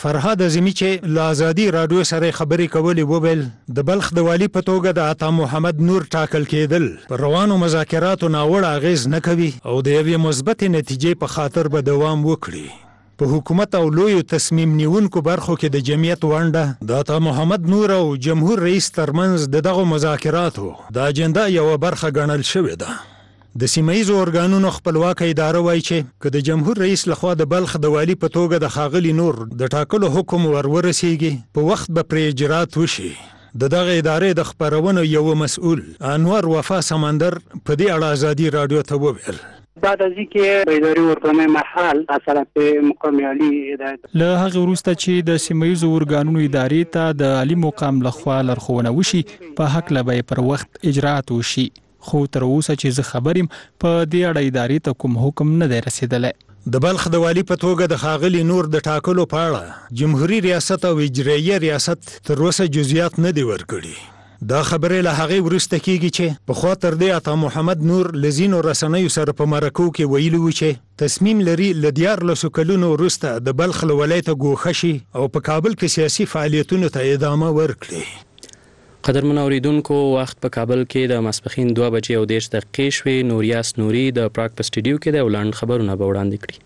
فرهاد اعظمي چې له ازادي رادیو سره خبرې کولې وویل د بلخ د والي په توګه د عطا محمد نور ټاکل کېدل پر روانو مذاکراتو ناوړه اغیز نه کوي او د یوې مثبتې نتیجې په خاطر به دوام وکړي. په حکومت او لویو تصمیم نیونکو برخو کې د جمعیت ونډه د عطا محمد نور او جمهور رئیس ترمنځ د دغه مذاکراتو د اجنډا یوه برخه ګڼل شوې ده. د سیمهیزو ارګانونو خپلواکه اداره وایي چې که د جمهور رئیس لخوا د بلخ د والي په توګه د ښاغلي نور د ټاکلو حکم ور ورسیږي په وخت به پرې اجرات وشي. د دغه ادارې د خپرونو یو مسؤل انور وفا سمندر په دې اړه ازادي رادیو ته وویل بعد از اینکه اداري ارګانونه محل اصلا په مقام عالی هدایت له هغه وروسته چې د سیمهیزو ارګانونو ادارې ته د عالی مقام لخوا لارښوونه وشي په حق لبه پر وخت اجرات وشي. خو تر اوسه چې زه خبرم په دې اړه ادارې ته کوم حکم نه دی رسیدلی. د بلخ د والي په توګه د ښاغلي نور د ټاکلو په اړه جمهوریت ریاست او اجراییه ریاست تر اوسه جزئیات نه دی ورکړي. دا خبرې له هغې وروسته کېږي چې په خوا تر دې عطا محمد نور له ځینو رسنیو سره په مرکو کې ویلي وو چې تصمیم لري له دیارلسو کلونو وروسته د بلخ له ولایته ګوښه شي او په کابل کې سیاسي فعالیتونو ته ادامه ورکړي. قدرمن اوریدونکو وخت په کابل کې د ماسپښین دوه بجې او دېرش دقیقې شوې. نوریاس نوري د پراګ په سټډیو کې د ولاند خبرونه به وړاندې کړي.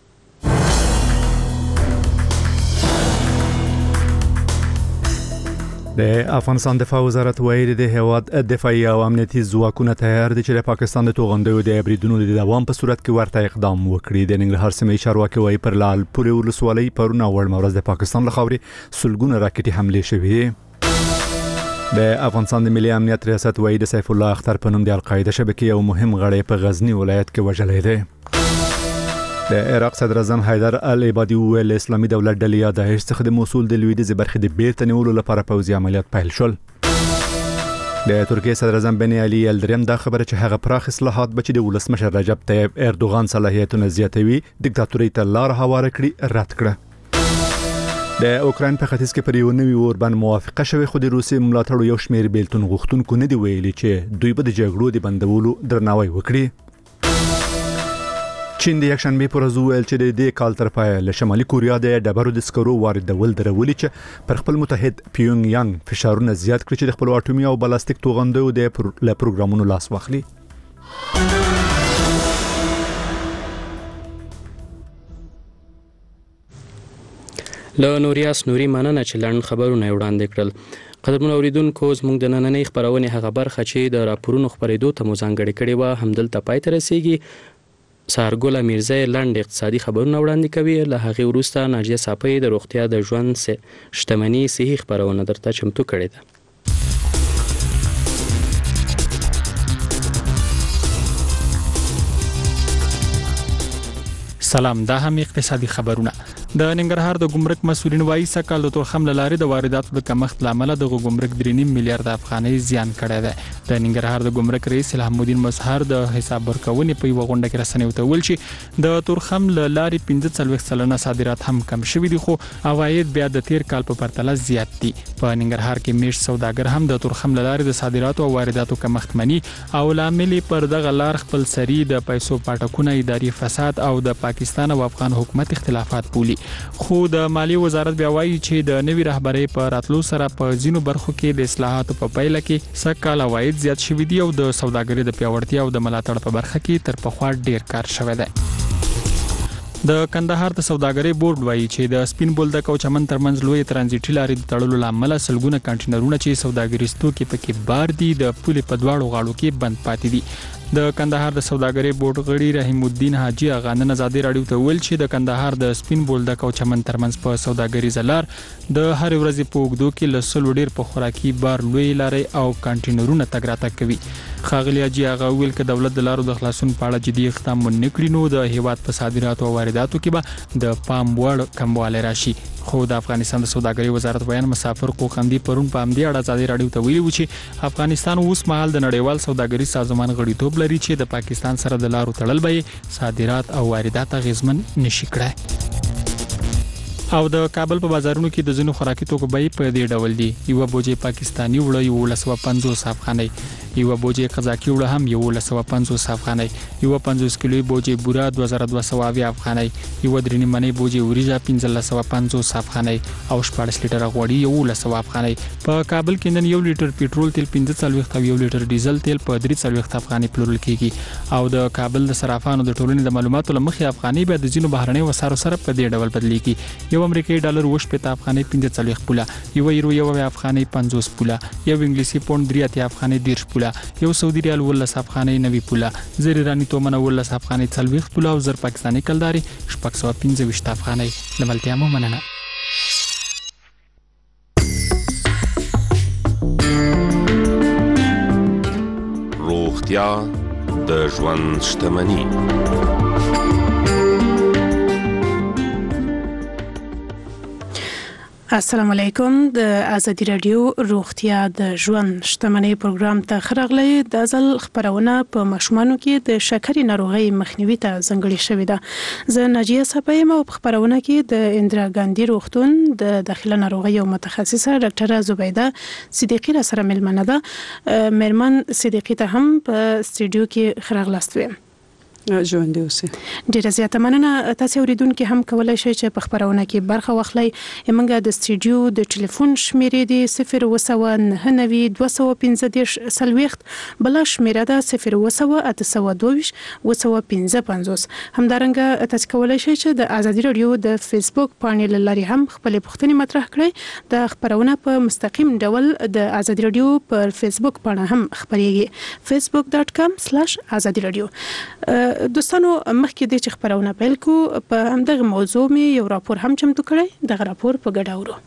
د افغانستان دفاع وزارت وایي د هیواد دفاعي او امنیتي ځواکونه تیار دي چې د پاکستان د توغندیو د بریدونو د دوام په صورت کې ورته اقدام وکړي. د ننګرهار سیمې چارواکي وایي پر لال پورې ولسوالۍ پرون اول ورځ د پاکستان له خاورې سلګونه راکټي حملې شوې. د افغانستان د ملي امنیت ریاست وایي د سیف الله اختر په نوم د القاعده شبکې یو مهم غړی په غزنی ولایت کې وژلی دی. د عراق صدر اعظم حیدر العبادي وویل اسلامي دولت ډلې یا داعش څخه د موصول د لویدیځې برخې د بیرته نیولو لپاره پوځي عملیات پیل شول. د ترکیې صدر اعظم بن علي یلدریم دا خبره چې هغه پراخ اصلاحات به چې د ولسمشر رجب طیب اردوغان صلاحیتونه زیاتوي دیکتاتوري ته لار هواره کړي رد کړه. د اوکراین په ختیځ کې پر یو نوي اوربند موافقه شوې خو د روسي ملاتړو یو شمېر بیلتون غوښتونکو نه دی ویلي چې دوی به د جګړو د بندولو درناوی وکړي. چین د یکشنبه پر ورځ ویل چې د دې کال تر پایه له شمالي کوریا د ډبرو د سکرو واردول درولي چې پر خپل متحد پیونګ یانګ فشارونه زیات کړي چې د خپل اټومي او بلاستیک توغندیو د له پروګرامونو لاس واخلي. له نوریاس نوري مننه چې لاند خبرونه وړاندې کړل. قدرمن اوریدونکو زموږ د نننۍ خبرونې هغه برخه چې د راپورونو خبرېدو ته مو ځانګړې کړې وه همدلته پای ته رسیږي. سارګل میرزا لاند اقتصادي خبرونه وړاندې کوي. له هغې وروسته ناجیه صافی د روغتیا د ژوند شتمنۍ صحي خبرونه درته چمتو کړې ده. سلام، دا هم اقتصادي خبرونه. د ننګرهار د ګمرک مسولین وایي سکهال د تورخم لارې د وارداتو د کمښت لامل د ګمرک درې نیم میلیارډ افغانۍ زیان کړی دی. د ننګرهار د ګمرک رئیس الهام الدین مظهر د حساب ورکونې په یوه غونډه کې رسنیو ته ویل چې د تورخم له لارې پنځه څلوېښت سلنه صادرات هم کم شوي دي خو عواید بیا د تیر کال په پرتله زیات دي. په ننګرهار کې میشت سوداګر هم د تورخم له لارې د صادراتو او وارداتو کمښت مني او لامل پر دغه لار خپل سری د پیسو پاټکونه اداري فساد او د پاکستان او افغان حکومت اختلافات بولي. خو د مالی وزارت بیا وایي چې د نوي رهبرۍ په راتلو سره په ځینو برخو کې د اصلاحاتو په پیله کې سږکال عواید زیات شوي دي او د سوداګرۍ د پیاوړتیا او د ملاتړ په برخه کې تر پخوا ډیر کار شوی دی. د کندهار د سوداګرۍ بورډ وایي چې د سپین بولدک او چمن ترمنځ لوی ترانزیټي لارې د تړلو لامل سلګونه کانټینرونه چې سوداګریز توکي پکې بار دي د پولې په دواړو غاړو کې بند پاتې دي. د کندهار د سوداګرۍ بورډ غړي رحیم الدین حاجی اغا نن ازادي رادیو ته ویل چې د کندهار د سپین بولدک او چمن ترمنځ په سوداګریز لار د هر ورځې په اوږدو کې له سلو ډیر په خوراکي بار لوی لارې او کانټینرونه تګ راتګ کوي. ښاغلي حاجی اغا ویل چې دولت د لارو د خلاصون په اړه جدي اقدام ونه کړي نو د هیواد په صادراتو او وارداتو کې به د پام وړ کموالی راشي. خو د افغانستان د سوداګرۍ وزارت بیان مسافر قوقندي پرون په همدې اړه ازادي رادیو ته ویلي و چې افغانستان اوس مهال د نړیوال سوداګرۍ سازمان غړیتوب لري چې د پاکستان سره د لارو تړل به صادرات او واردات اغیزمن نشي کړای. او د کابل په بازارونو کې د ځینو خوراکي توکو بیې په دې ډول دي. یو بوجي پاکستانی وړه یو لسو پنځوس افغانۍ، یو بوجي قزاقي وړه هم یو لسو پنځوس افغانۍ، یو پنځوس کیلو بوجي بورا دوه زره دوه سوه اویا افغانۍ، یو درې نیمه بوجي وریجه پنځه لسو پنځوس افغانۍ او شپاړس لیټره غوړي یو لسو افغانۍ. په کابل کې نن یو لیټر پټرول تیل پنځه څلوېښت او یو لیټر ډیزل تیل په درې څلوېښت افغانۍ پلورل کیږي. او د کابل د صرافانو د ټولنې د معلوماتو لمخې افغانۍ به د ځینو بهرنۍ وسارو سره په دې ډول بدلیږي. یو امریکایي ډالر اووه شپېته افغانۍ پنځه څلوېښت پوله، یو یورو یو افغانۍ پنځوس پوله، یو انګلیسي پوند درې اتیا افغانۍ دېرش پوله، یو سعودي ریال اوولس افغانۍ نوي پوله، زر ایراني تومن اوولس افغانۍ څلوېښت پوله او زر پاکستاني کلداري شپږ سوه پنځه ویشت افغانۍ. له ملتیا مو مننه. روغتیا د ژوند شتمني. السلام علیکم. د ازادي رادیو روغتیا د ژوند شتمنۍ پروګرام ته خراغلی. د ځل خبرونه په ماشومانو کې د شکرې ناروغۍ مخنیوي ته ځانګړې شوې ده. زه ناجیه صفایم او په خبرونه کې د اندرا ګاندي روغتون د داخله ناروغیو متخصصه ډاکټره زبیده صدیقی را سره ملمنه ده. مېرمن صدیقی ته هم په سټوډیو کې خراغلاست ویم. ژوند اوسه. ډیره زیاته مننه. تاسو اوریدونکو هم کولای شئ چې په خبرونه کې برخه واخلئ. موږ د سټوډیو د ټلیفون شمیرې دی صفر اووه سوه نهه نوي دوه سوه پنځه دېرش څلوېښت، بله شمیره ده صفر اووه سوه اته سوه دوه ویشت اووه سوه پنځه پنځوس. همدارنګه تاسو کولای شئ چې د ازادي رادیو د فیسبوک پاڼې له لارې هم خپل پوښتنې مطرح کړئ. د خبرونه په مستقیم ډول د ازادي رادیو پر فیسبوک پاڼه هم خبريږي facebook dot com slash azadi radio. دوستانو مخکې د چې خبرونه پیل کو په همدغه موضوع می یو راپور هم چمتو کړی. دغه راپور په ګډه اورو.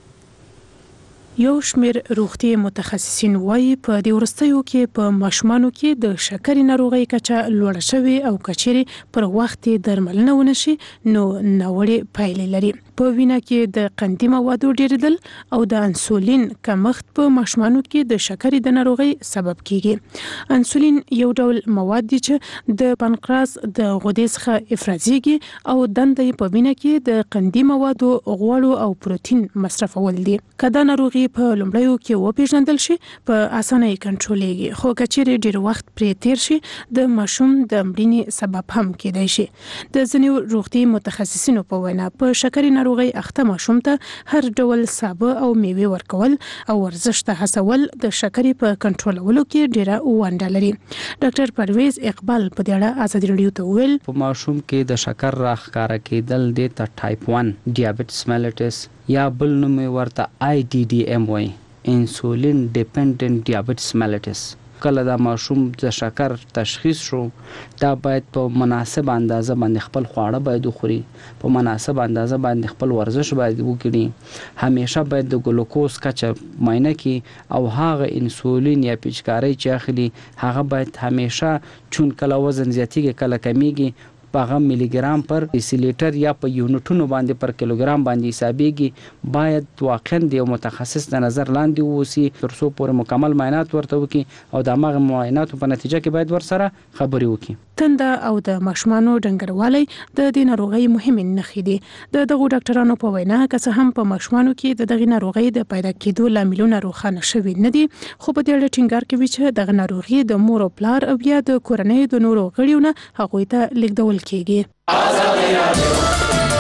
یو شمیر روغتي متخصصین وایي په دې وروستیو کې په ماشومانو کې د شکرې ناروغۍ کچه لوړه شوې او کچېرې پر وخت درملنه ونشي نو ناوړه پایلې لري. په وینه کې د قندي موادو ډېرېدل او د انسولین کمښت په ماشومانو کې د شکرې د ناروغۍ سبب کیږي. انسولین یو ډول مواد دی چې د پانکراس د غدې څخه افرازېږي او دنده یې په وینه کې د قندي موادو، غوړو او پروتین مصرفول دي. کدا ناروغي په لومړیو کې وپېژندل شي په اسانه کنټرولېږي، خو کچېرې ډېر وخت پرې تیر شي د ماشوم د مړینې سبب هم کېدای شي. د ځینو روغتي متخصصینو په وینا په شکرې ناروغۍ اخته ماشوم ته هر ډول سابه او میوې ورکول او ورزش ته هڅول د شکرې په کنټرولولو کې ډېره ونډه لري. ډاکټر پرویز اقبال په دې اړه ازادي رادیو ته ویل په ماشوم کې د شکر راښکاره کېدل د ټایپ ون ډیابټس میلیټس یا بل نوم ورته آی ډي ډي ایم وای، انسولین ډیپندنت ډیابټس میلیټس. کله دا ماشوم د شکر تشخیص شو، دا باید په مناسب اندازه باندې خپل خواړه باید وخوري، په مناسب اندازه باندې خپل ورزش باید وکړي، همیشه باید د ګلوکوز کچه معاینه کړي او هغه انسولین یا پیچکاری چې اخلي هغه باید همیشه چون کله وزن زیاتیږي کله کمیږي په ملي ګرام پر ډیسیلیټر یا په یونټونو باندې پر کیلوګرام باندې حسابيږي. باید واقعا د متخصص د نظر لاندې ووسی تر څو پورې مکمل معاینات ورته وکړي او د هغه معایناتو په نتیجه کې باید ورسره خبرې وکړي. تنده او د ماشومانو ډنګروالی د دې ناروغۍ مهمې نښې دي. د دغو ډاکټرانو په وینا که څه هم په ماشومانو کې د دغې ناروغۍ د پیدا کېدو لاملونه روښانه شوي نه دي، خو په دې اړه ټینګار کوي چې دغه ناروغي د مور او پلار او یا د کورنۍ د نورو غړیو نه هغوی ته لیږدول کیږي. ازادي رادیو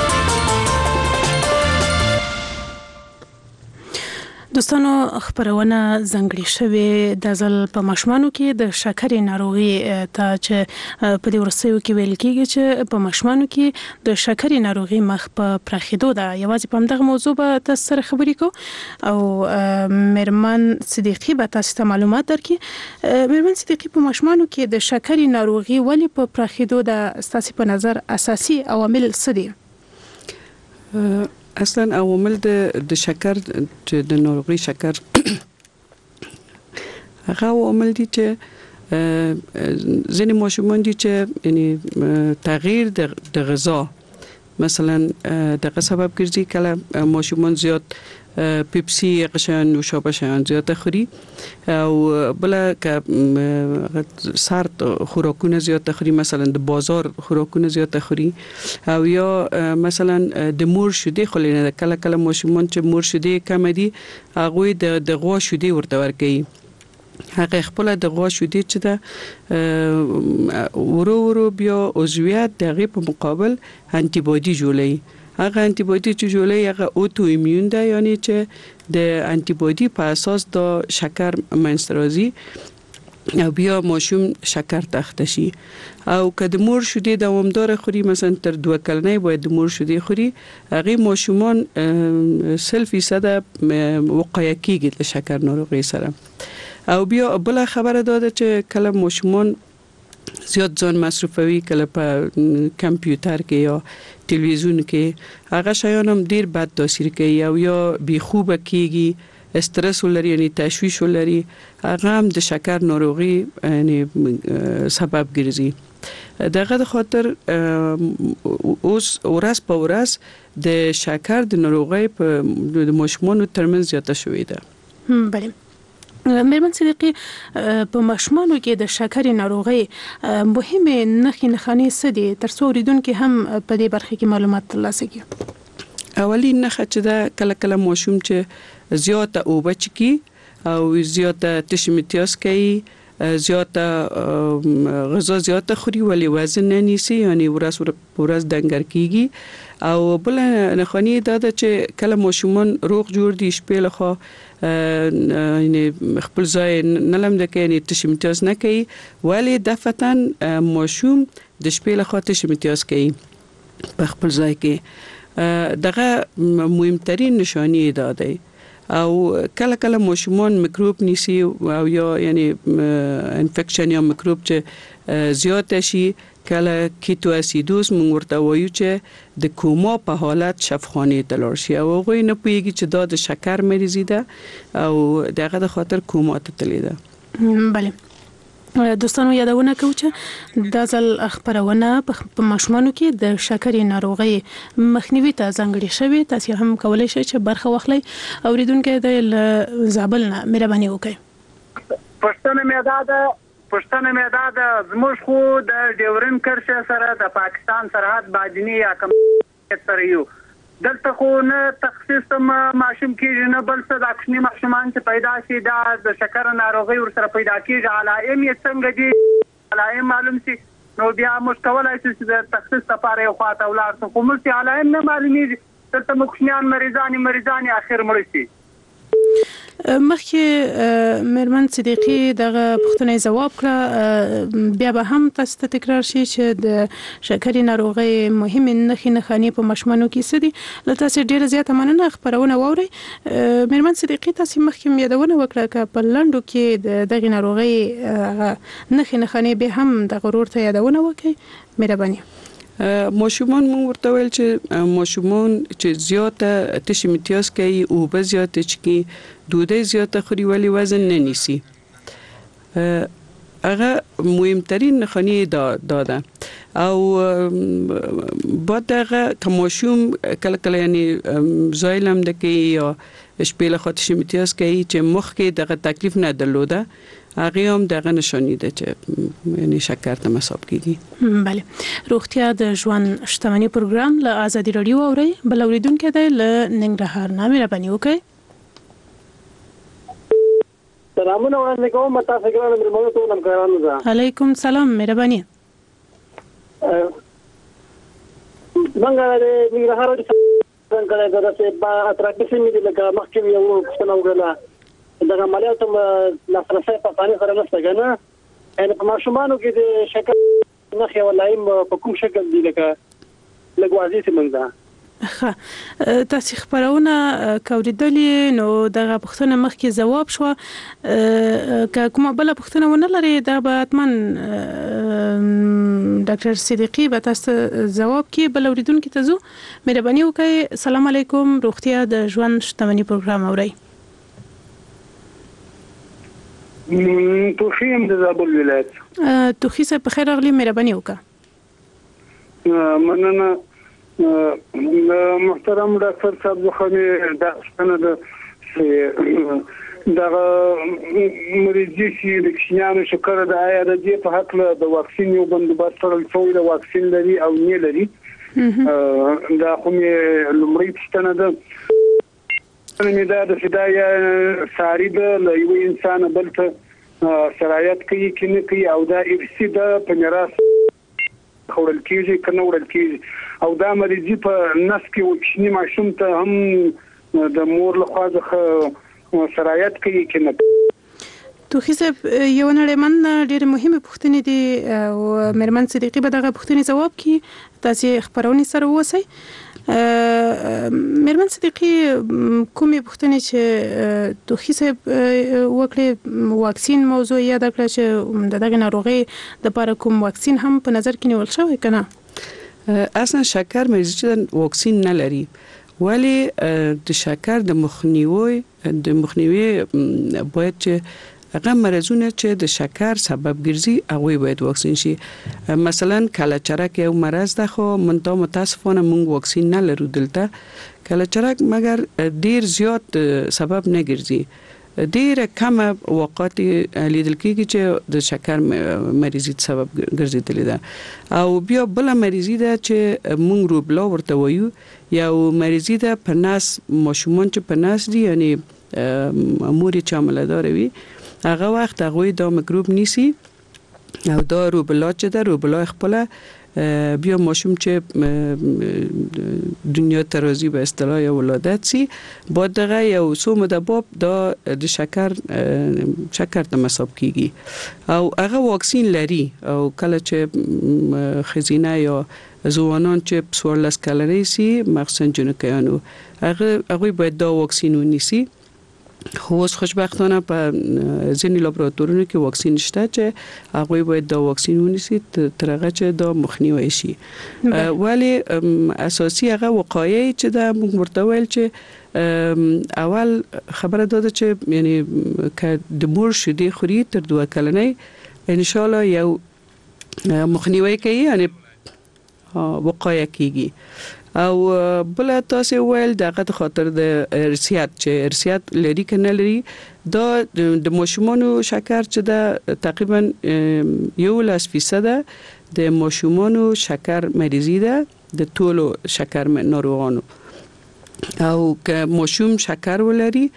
دوستانو خبرونه ځانګړې شوې د ځل په ماشومانو کې د شکرې ناروغي ته چې په دې وروستیو کې ویل کېږي چې په ماشومانو کې د شکرې ناروغي مخ په پراخېدو ده. یوازې په همدغه موضوع به تاسو سره خبرې کوو او مېرمن صدیقی به تاسو ته معلومات درکړي. مېرمن صدیقی په ماشومانو کې د شکرې ناروغي ولې په پراخېدو ده ستاسو په نظر اساسي عوامل څه دي؟ اصلا عوامل د د شکر چې د ناروغي شکر هغه عوامل دي چې ځینې ماشومان دي چې یعنی تغییر د غذا مثلا دغه سبب ګرځي. کله ماشومان زیات پیپسی قشن نوشابه شان زیات خوري او بل که سرد خوراکونه زیات خوري، مثلا د بازار خوراکونه زیات خوري او یا مثلا د مور شیدې خلینه. کله کله ماشومان چې مور شیدې کم دي هغه د د غوا شیدې ورته ورکوي هغه خپل د غوا شودې چې دا ورو ورو بیا عضویت دغه په مقابل انټي بودي جوړي. هغه انټي بودي چې جوړي هغه اوټو ایمیون ده، یعنی چې د انټي بودي په اساس د شکر منسترازي او بیا ماشوم شکر تخته شي. او که د مور شودې دوامدار خوري، مثلا تر دوه کلنۍ باید د مور شودې خوري، هغه ماشومان سل فیصد وقایه کیږي د شکر ناروغي سره. او بیا بل خبره ده چې کله ماشومان زیات ځان مصرفوي، کله په کمپیوټر کې یا ټلویزیون کې، هغه شیان هم ډیر بد تاثیر کوي او یا بی خوبه کیږي، استرس ولري، یعنی تشویش ولري، هغه هم د شکر ناروغي یعنی سبب ګرځي. دغه د خاطر اوس ورځ په ورځ د شکر د ناروغي په د ماشومانو ترمنځ زیاته شوې ده. بله. مېرمن صدیقي، په ماشومانو کې د شکر ناروغي مهمه نښې نښانې څه دي ترڅو اوریدونکو هم په دې برخه کې معلومات ترلاسه کړي؟ اولی نښه چې دا کله کله ماشوم چې زیاته اوبه چکي او زیاته تشمیتیاس کوي، زیاته غذا زیاته خوري ولی وزن نه نیسي، یعنی ورځ ورځ دنګر کیږي. او بل نښانې دا ده چې کله ماشومان روغ جوړ دي، شپې لخوا یعنی خپل ځای نه لمده کوي، یعنی تشمیتیاس نه کوي، ولی دفتن ماشوم د شپې لخوا تشمیتیاس کوي په خپل ځای کې. دغه مهمترین نشانه دا دی. او کله کله ماشومان میکروب نیسي او یا یعنی انفیکشن یا میکروب چې زیات شي، کله کیتو اسیدوز مونږ ورته وایو چې د کوما په حالت شفاخانه ته لاړ شي او هغه نه پوهیږي چې دا د شکر مریضي ده او دغه د خاطر کوما ته تللی ده. بله دوستانو، یادونه کوم چې د ځل خبرونه په ماشومانو کې د شکر ناروغي مخنیوي ته ځانګړي شوی. تاسو هم کولای شئ چې برخه واخلئ. اوریدونکو د زابل نه مهرباني وکړئ. پښتنه مې ده پښتنه مې ده زموږ خو د ډیورن کرښه سره د پاکستان سرحد بادنی یا کوم سره یو دلته خو نه تخصیص ماشوم کېږي، نه بل څه. د کوچني ماشومان چې پیدا شي دا د شکر ناروغي ورسره پیدا کېږي، علائم یې څنګه دي علائم معلوم شي نو بیا موږ کولای شو چې د تخصیص لپاره یو خواته ولاړ شو. خو موږ علائم نه معلومیږي، دلته موږ کوچنیان مریضان مریضان اخر مړ شي. مخکې مېرمن صدیقي دغه پوښتنې جواب کړه، بیا به هم تاسو ته تکرار شي چې د شکر ناروغي مهمه نښې نښانې په ماشومانو کې څه دي. له تاسو ډیره زیاته مننه خبرونه واورئ. مېرمن صدیقي، تاسو مخکې یادونه وکړه چې په لندو کې دغه ناروغي نښې نښانې به هم د غرور ته یادونه وکړي. مهرباني. ماشومان مونږ ورته ویل چې ماشومان چې زیاته تشمیتیاس کوي، اوبه زیاته چکي، ډوډۍ زیاته خوري ولی وزن نه نیسي. هغه مهمترین نښانې دا ده. او بعد هغه که ماشوم کله کله یعنی زایلم د کوي یا شپې له خاطر تشمیتیاس کوي چې مخ کې دغه تکلیف نه درلوده، هغه هم دغه نشانی ده چې یعنی شکر ته مصاب کیږي. بله. روغتیا د ژوند شتمنۍ پروګرام له آزادي رادیو اوري. بل اوریدونکو ته له ننګرهار نه مهرباني وکړئ. سلامونه وړاندې کوم. تاسو ګران مېلمانه ټول همکارانو ته علیکم سلام. مهرباني. څنګه د ننګرهار د څنګه د داسې با اتراکشن دي لکه مخکې یو څه نو غلا دغه عملیات لاسرسي په پانه سره نشته کنه. ان په ماشومانو کې د شکر نخي ولایم په کوم شکل دی لکه لګوازي څنګه؟ ښه، تاسو خبرونه کوریدلې نو دغه پوښتنه مخکې جواب شو. که کومه بل پوښتنه ونه لري دا به اتمن ډاکټر صدیقي به تاسو جواب کې. بل اوریدونکو ته زو مهرباني وکړئ. السلام علیکم. روغتیا د ژوند شتمنۍ پروګرام اورئ. توخی هم د زابل ولایت. توخی سره په خیر راغلی. مهرباني وکړه. مننه محترم ډاکټر صاحب. خو مې دا څنګه د دغه مریضي چې د کښینانو شکر د آیا د دې په حق له د واکسین یو بندوبست سره څو د واکسین لري او نه لري. دا خو مې لمړی څنګه ده مې دا د فدايه ساری د یو انسان بلته سرایت کوي کینه کوي او دا ارسی د پنیراس خورل کیږي کنه وړل کیږي او دا مریضي په نس کې وښنی ماشوم ته هم د مور له خوا ځخه سرایت کوي کنه توخي صاحب یو نړیمن ډېر مهمه پوښتنه دي او مرمن صدیقي به دغه پوښتنې جواب کړي تاسو خبرونه سره ووسی مرمن صدیقي کومې پوښتنې چې توخي صاحب وکړي واکسین موضوع یا د کړه چې دغه ناروغي د لپاره کوم واکسین هم په نظر کې نیول شوی کنه اصلا شکر مریض چې واکسین نه لري ولی د شکر د مخنیوي د مخنیوي باید چې هغه مرزونه چې د شکر سبب ګرځي هغه باید واکسین شي مثلا کله چرک یو مرز ده خو منته متاسفانه موږ واکسین نه لرو دلته کله چرک مګر ډیر زیات سبب نه ګرځي ډیر کم وقات لیدل کېږي چې د شکر مریضي سبب ګرځیدلی ده او بیا بل مریضي ده چې موږ روبلا ورته وایو یا مریضي ده په ناس ماشومان چې په ناس دي یعنی موري چې عملدار وي هغه وخت هغه دا میکروب نیسی او دا روبلا چې دا روبلا خپل بیا ماشوم چې دنیا ترازی به اصطلاح یا ولادت سی با دغه یو څو مدباب دا د شکر شکر ته مصاب کیږي او هغه واکسین لري او کله چې خزینه یا ځوانان چې څوارلس کلنۍ سي مخصوصا جنکیانو هغه هغه باید دا واکسین ونیسي خو اوس خوشبختانه په ځینې لابراتوارونو کې واکسین شته چې هغه باید دا واکسین ونیسي تر هغه چې دا مخنیوي شي ولی اساسي هغه وقایع چې دا موږ ورته ویل چې اول خبره ده چې یعنی ک د مور شیدې خوري تر دوه کلنۍ ان شاء الله یو مخنیوي کوي یعنی وقایع کیږي او بل تاسو ویل دغه خاطر د ارثیات چې ارثیات لري کنه لري دا د ماشومانو شکر چې دا تقریبا یو لاس فیصد د ماشومانو شکر مریضي ده د ټولو شکر ناروغانو او که ماشوم شکر ولري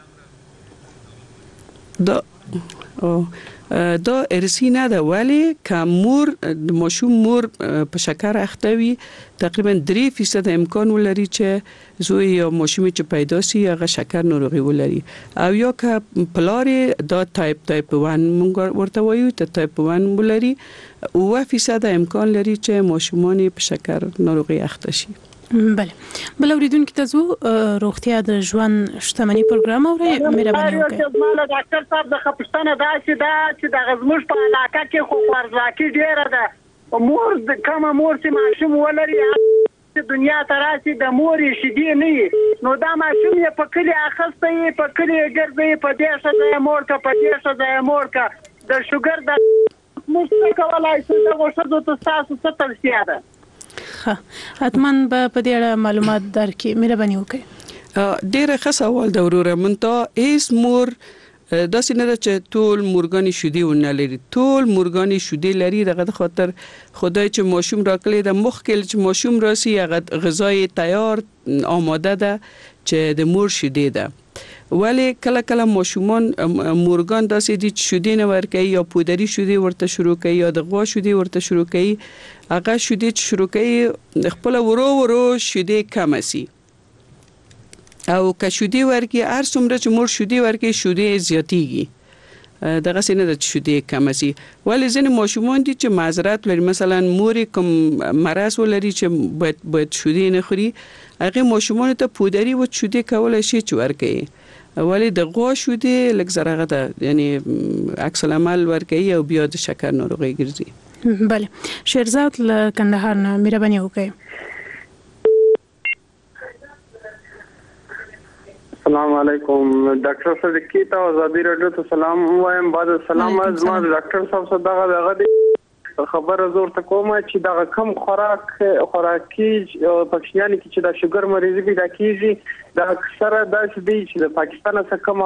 دا او دا ارثي نه ده ولی که مور د ماشوم مور په شکر اخته وي تقریبا درې فیصد امکان ولري چې زوی یا ماشومي چې پیدا سي هغه شکر ناروغي ولري او یا که پلار دا ټایپ ټایپ وان موږ ورته وایو ته ټایپ وان ولري او فیصد امکان لري چې ماشومان په شکر ناروغي اخته شي بله بل اوریدونکو ته زو روغتیا د ژوند شتمنۍ پروګرام اوري مهرباني وکړئ مال ډاکټر صاحب د خپشتنه دا چې دا چې د غزموش په علاقه کې خو ورزاکي ډیره ده مور د کوم مور چې ماشوم ولري چې دنیا ته راشي د موري شیدې نه نو دا ماشوم یې په کلی اخسته یې په کلی ګرځي په دې شته مور کا په دې شته مور کا د شوګر د مستقبل کولای شي دا وشو ته تاسو څه توصیه ده حتماً به په دې اړه معلومات درکې مهرباني وکړئ ډیره ښه سوال دا وروره منته ایس مور دا سینه چې ټول مورګانی شودي ونه لري ټول مورګانی شودي لري دغه خاطر خدای چې ماشوم راکړي د مخکل چې ماشوم راسي هغه غذای تیار آماده ده چې د مور شودي ده ولی کله کله ماشومان مورګان داسې دي چې شودي نه ورکوي یا پودری شودي ورته شروع کوي یا د غوا شودي ورته شروع کوي هغه شودي چې شروع کوي خپل ورو ورو شودي کم سي او که شودي ورکي هر څومره چې مور شودي ورکي شودي زیاتیږي دغه سینه د شودي کم سي ولی ځینې ماشومان دي چې معذرت لري مثلا مور کوم مرض ولري چې باید باید شودي نه خوري هغه ماشومان ته پودری و شودي کولای شي چې ورکي ولی د غوا شودي لږ زرغه ده یعنی عکس العمل ورکي او بیا د شکر ناروغي ګرځي بله شیرزاد له کندهار نه مهرباني وکړئ السلام علیکم ډاکټر صدیقی ته آزادی رادیو ته سلام وایم بعد سلام از ما ډاکټر صاحب صدقه دغه خبر زور ته کومه چې دا کم خوراک خوراکي پښیانی کې چې دا شوګر مریضي پیدا کیږي دا اکثره دا چې د پاکستان څخه کم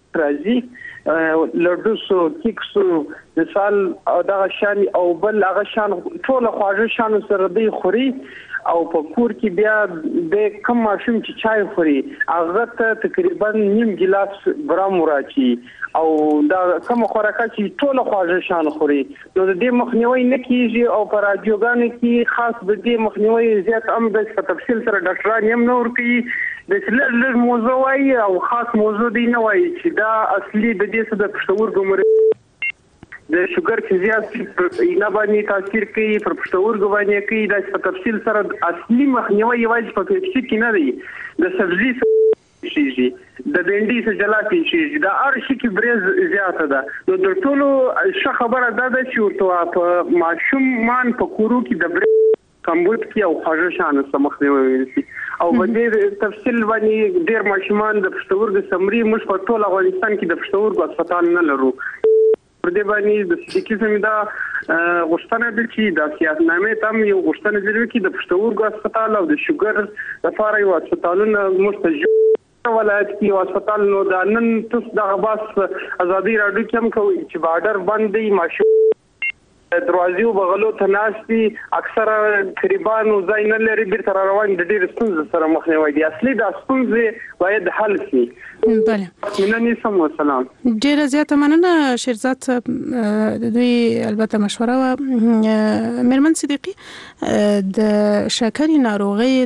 راځي لډوسو کیکسو مثال او دا شان او بل هغه شان ټول خواږه شان سره دی خوري او په کور کې بیا د کم ماشوم چې چای خوري هغه ته تقریبا نیم ګلاس برام راچی او دا کوم خوراک چې ټول خواږه شان خوري نو د دې مخنیوي نه کیږي او پر رادیوګانو کې خاص به دې مخنیوي زیات هم د تفصیل سره ډاکټران هم نور کوي د لږ موضوع وایي او خاص موضوع دی نه وایي چې دا اصلي د دې څه د پښتورګو مرض د شوګر چې زیات اینا باندې تاثیر کوي پر پښتورګو باندې کوي دا په تفصیل سره اصلي مخنیوي یوازې په پیپسي کې نه دی د سبزي شي د بنډي څخه جلاتی شي دا هر شي کې بریز زیاته ده نو د ټولو ښه خبره ده چې ورته په ماشوم مان په کورو کې د بریز کمبود کې او خواږه شان سمخنیوي ویل او په دې تفصیل باندې ډېر ماشومان د پښتورګو سمري موږ په ټول افغانستان کې د پښتورګو هسپتال نه لرو پر دې باندې د صدیقي زمیدا غوښتنه ده چې د سیاستنامې تم یو غوښتنه لري چې د پښتورګو هسپتال او د شوګر لپاره یو هسپتالونه مستجاب ولایت کې یو هسپتال نو دا نن تاسو د غباس ازادي راډیو کې هم کوي چې بارډر باندې ماشوم دروازې وبغلو ته ناشتي اکثره قریبانو ځای نه لري بیرته روان د ډېر ستونزې سره مخنیوي دي اصلي د ستونزې باید حل شي بله مننه سم والسلام ډیره زیاته مننه شیرزاد د دوی البته مشوره و مرمن صدیقي د شکرې ناروغي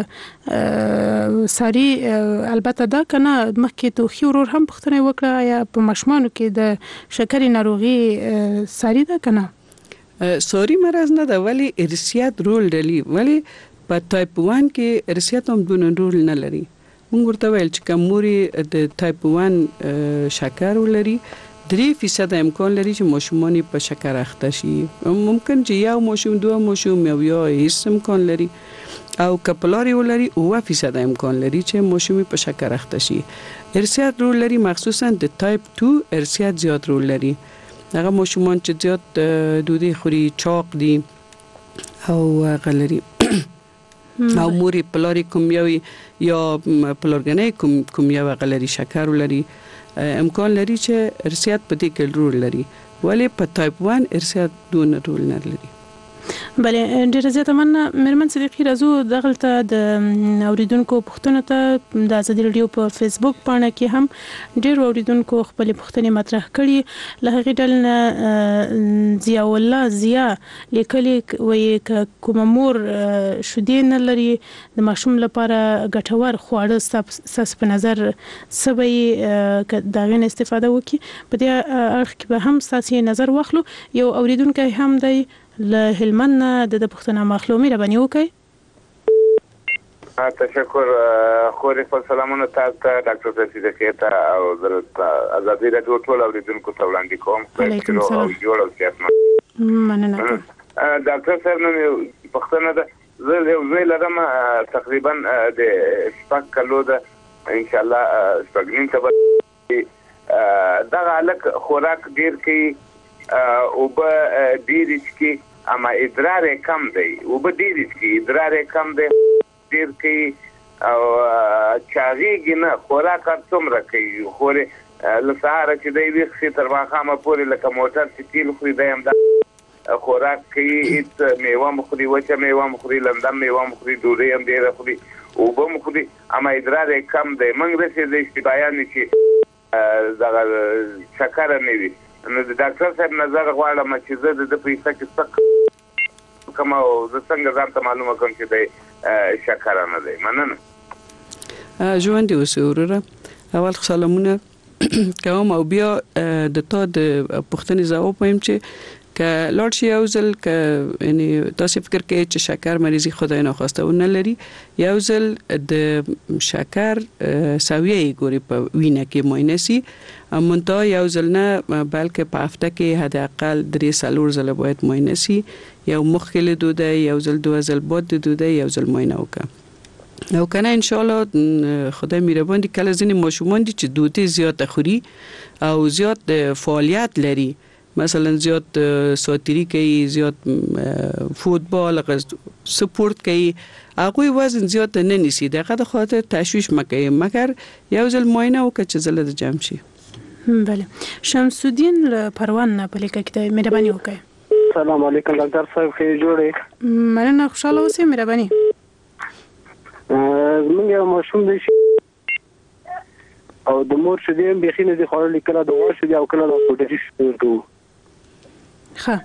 د ساري البته دا کنه مخکې توخي ورور هم پوښتنه وکړه یا په مشمانو کې د شکرې ناروغي ساري ده کنه سوري مرز نه ده ولی ارثیات رول لري ولی په ټایپ واحد کې ارثیات هم دونه رول نه لري موږ ورته ویل چې کوموري د ټایپ واحد شکر ولري درې فیصد امکان لري چې ماشومان په شکر اخته شي ممکن چې یو ماشوم دوه ماشوم یو یا هیڅ امکان لري او کپلاری ولري اوه فیصد امکان لري چې ماشوم په شکر اخته شي ارثیات رول لري مخصوصا د ټایپ دو ارثیات زیات رول لري هغه ماشومان چې زیات دودي خوري چاق دي او غلري او موري پلاری کوم یو یا پلورګنې کوم کوم یو غلري شکر ولري امکان لري چې ارثیات په دې کې رول لري ولی په ټایپ واحد ارثیات دون رول نه لري بله ډیره زیاته مننه مرمن صدیقي راځو دغلته د اوریدونکو پوښتنو ته د ازادي راډیو په فیسبوک باندې کې هم ډیر اوریدونکو خپل پوښتنې مطرح کړي له هغې ډلې نه ضیاء الله ضیاء لیکلي وایي کوم مور شیدې نه لري د ماشوم لپاره ګټور خواړه ستاسو په نظر څه به یې د هغې نه استفاده وکړي په دې اړخ کې به هم ستاسو نظر واخلو یو اوریدونکی هم دی له هلمند نه د پښتنه مخلومي رباني وکي تشکر خوري په سلامونه تاسو ته ډاکټر رشید کېتا او د ازادي راډیو ټول اوریدونکو ته وړاندې کوم علیکم السلام جوړ او صحتمند مننه ډاکټر صاحب نو پښتنه ده زه یو ځای لرم تقریبا د شپږ کلو ده ان شاء الله شپږ نیم ته دا الک خوراک ډیر کې او به ډیر کې اما ادرار کم دی او به ډیر کې ادرار کم دی ډیر کې او چاغي نه خوراک څومره کوي خوره لساره چې دی ویخ تر واخامه پورې لکه موټر چې تیل خوري دی هم دا خوراک کوي هیڅ میوه مخوري وچه میوه مخوري لندم میوه مخوري ډوډۍ هم ډیره خوري او به مخوري اما ادرار کم دی موږ رسې د اشتباهیان چې دغه شکر نه وي نو د ډاکټر صاحب نظر غواړم چې زه د پیسې کې څه کوم او د څنګه ځان ته معلومه کوم چې د شکر نه دی مننه ژوند دی وسوره اول سلامونه کوم او بیا د تا د پښتني ځواب وایم چې که لاړ شي یو ځل که یعنی تاسو فکر کوئ چې شکر مریضي خدای ناخواسته ونه لري یو ځل د شکر سویه ګوري په وینه کې معاینه سي مونته یو ځل نه بلکې په هفته کې حد اقل درې څلور ځله باید معاینه سي یو مخکله دوده یو ځل دوه ځل بعد دوده یو ځل معاینه وکړه او کنه ان شاء الله خدای مهربان دي کله ځینې ماشومان دي چې دوته زیات خوري او زیات فعالیت لري مثلا زیات ساتیری کوي زیات فوتبال سپورت کوي هغه وزن زیات نه نیسي دغه د خاطر تشویش مکه مگر یو ځل معاینه وکړي چې زله د جام شي بله شمسودین پروان نه په لیکه کې مهرباني وکړئ السلام علیکم ډاکټر صاحب خیر جوړې مننه خوشاله اوسئ مهرباني زمونږ یو ماشوم دی او د مور شیدې هم بیخي نه دي خوړلې، کله د غوا شیدې او کله د پوډري شیدې ورکوو. ښه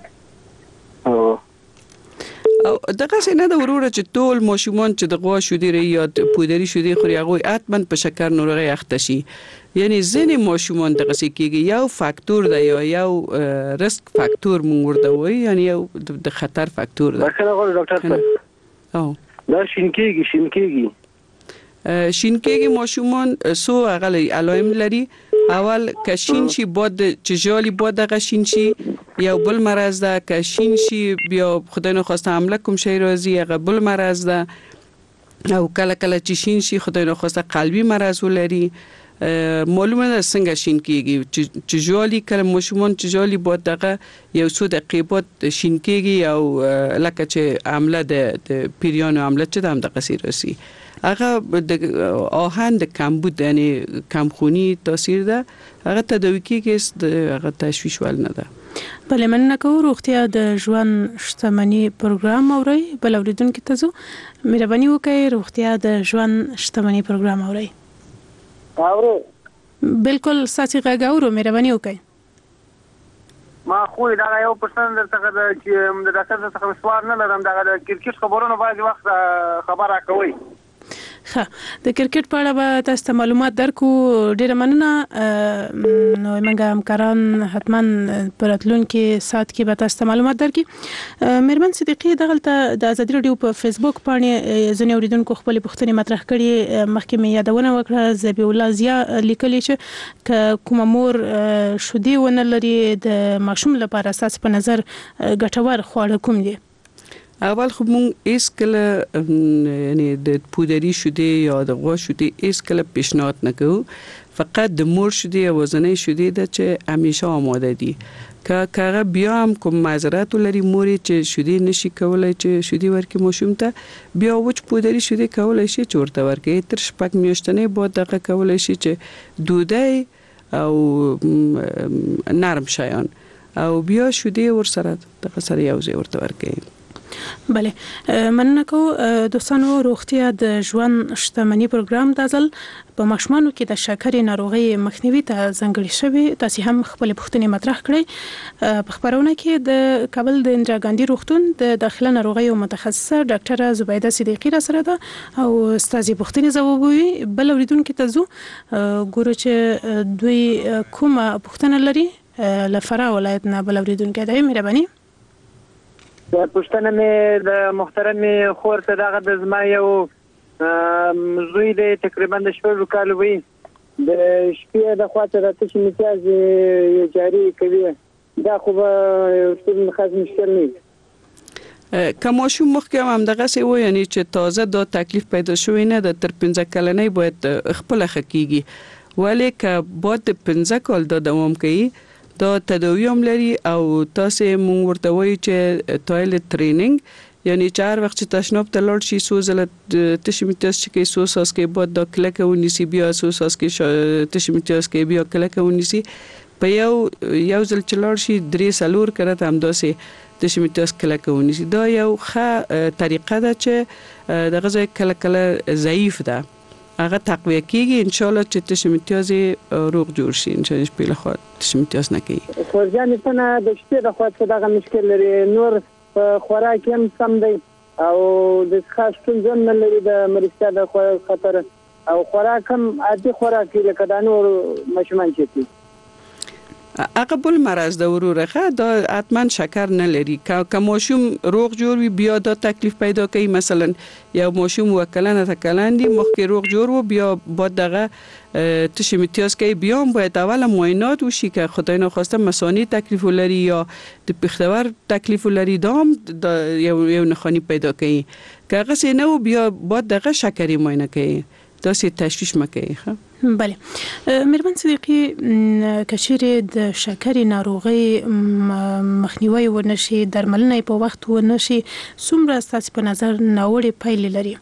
او دغه څنګه د وروره چې ټول ماشومان چې د غوا شیدې یا پودري شیدې خوري هغه اتمن په شکر ناروغي اخته شي. یعنی ځینې ماشومان دغه څه کېږي یو فاکتور دی یا یو ریسک فاکتور مونږ ورته وایي، یعنی یو د خطر فاکتور دی. بخښنه غواړم ډاکټر صاحب. او دا شین کېږي شین کېږي شین کېږي ماشومان سو هغه علائم لري. اول که شین شي باد چې جالي باد دغه شین شي یو بل مرض ده، که شین شي بیا خدای نخواسته حمله کوم شي راځي هغه بل مرض ده، او کله کله چې شین شي خدای نخواسته قلبي مرض ولري. معلومه ده څنګه شین کېږي چې جالي کله ماشومان چې جالي باد دغه یو څو دقیقې بعد شین کېږي او لکه چې عمله د پیریانو عمله چې د هم دغه سي راسي هغه د آهن د کمبود یعنی کمخونی تاثیر ده، هغه تداوی کېږي، هغه تشویش ول نه ده. بله مننه کوو. روغتیا د ژوند شتمنۍ پروګرام اورئ. بل اوریدونکو ته زو مهرباني وکړئ روغتیا د ژوند شتمنۍ پروګرام اورئ. اورو بالکل ساتي غږ اورو، مهرباني وکړئ. ما خو دا یو پرسن درته چې د ډاکټر څخه سوال نه لرم، دا د کرکټ خبرونو بعضی وخت خبره کوي. ښه د کرکټ په اړه به تاسو ته معلومات درکو. ډیره مننه. نو موږ همکاران حتما په راتلونکي ساعت کې به تاسو ته معلومات درکړي. مهربان صدیقي دغلته د ازادي رادیو په فیسبوک باندې ځینې اوریدونکو خپل پوښتنې مطرح کړي. مخکې مې یادونه وکړه ذبیح الله ضیا لیکلي چې کوم مور شودي ونه لري د ماشوم لپاره اساس په نظر ګټور خواړه کوم دي؟ اول خو مونږ ایس کله یعنی د پودري شودې یا د غوا شودې ایس کله پیشنهاد نکوو، فقط د مور شودې او وزنۍ شودې د چې همیشه آماده دي. که کاغه بیا هم کوم معذرت لري موري چې شودې نشي کولای چې شودې ورکې ماشوم ته، بیا وچ پودري شودې کولای شي چې ورته ورکې تر شپږ میاشتنې بعد دغه کولای شي چې دودای او نرم شایان او بیا شودې ورسره دغه سره یو ځای ورته ورکې. بله مننه کوو. دوستانو روغتیا د ژوند شتمنۍ پروګرام د ځل په ماشومانو کې د شکرې ناروغي مخنیوي ته ځانګړي شوی. تاسو هم خپل پوښتنې مطرح کړئ. په خبرونه کې د کابل د اندرا ګاندي روغتون د داخله ناروغیو متخصصه ډاکټره زبیده صدیقی را سره ده او ستاسو پوښتنې ځوابوي. بل اوریدونکو ته زو ګورو چې دوی کومه پوښتنه لري. لفرا ولایت نه بل اوریدونکو دی. مهرباني. دا پښتنه مې د محترم خور ته دغه د زما یو زوی دی تقریبا د شپږ کالو وي، د شپې د خواته د تشې امتیاز جاری کوي. دا خو به څه خاص مشکل نه وي. که ماشوم مخکې هم دغه څه و یعنی چې تازه دا تکلیف پیدا شوی نه د تر پنځه کلنۍ باید خپل خکېږي، ولی که بعد پنځه کال دا دوام کوي دا تداوی هم لري او تاسو مونږ ورته وایي چې ټایلټ ټریننګ یعنی چار وخت چې تشناب ته لاړ شي سوزله تشمیتاس چې کې سو ساس کې بعد د کلکه ونیسي بیا سو ساس کې تشمیتاس کې بیا کلکه ونیسي په یو یو ځل چې لاړ شي درې سلور کړه هم داسې تشمیتاس کلکه ونیسي. دا یو ښه طریقه ده چې دغه ځای کله کله ضعیف ده هغه تقویه کیږي ان شاء الله چې تشمیتاز روغ جوړ شي ان شاء الله په لخوا تشمیتاز نه کوي. خو ځان څنګه د شپې د خوا څخه دغه مشکل لري، نور خوراک هم سم دی او د خاص څنګه نه لري د مرستیا د خطر او خوراک هم عادي خوراک لکه د نور مشمن چي. هغه بل مرز د وروره دا حتما شکر نه لري. که ماشوم روغ جوړ وي بیا دا تکلیف پیدا کوي. مثلا یو ماشوم وکلنه تکلندي مخکې روغ جوړ و بیا بعد دغه تشې امتیاز کوي بیا هم باید اول معاینات وشي که خدای نخواسته مثانې تکلیف لري یا د پښتور تکلیف لري دا هم یو یو نښانی پیدا کوي. که هغه څه نه و بیا بعد دغه شکرې معاینه کوي. دا سي تشویش مکوي. ښه بله مهربان صدیقی کچېرې د شکرې ناروغي مخنیوي ونشي درملنه په وخت ونشي څومره ستاسو په نظر ناوړه پایلې لري؟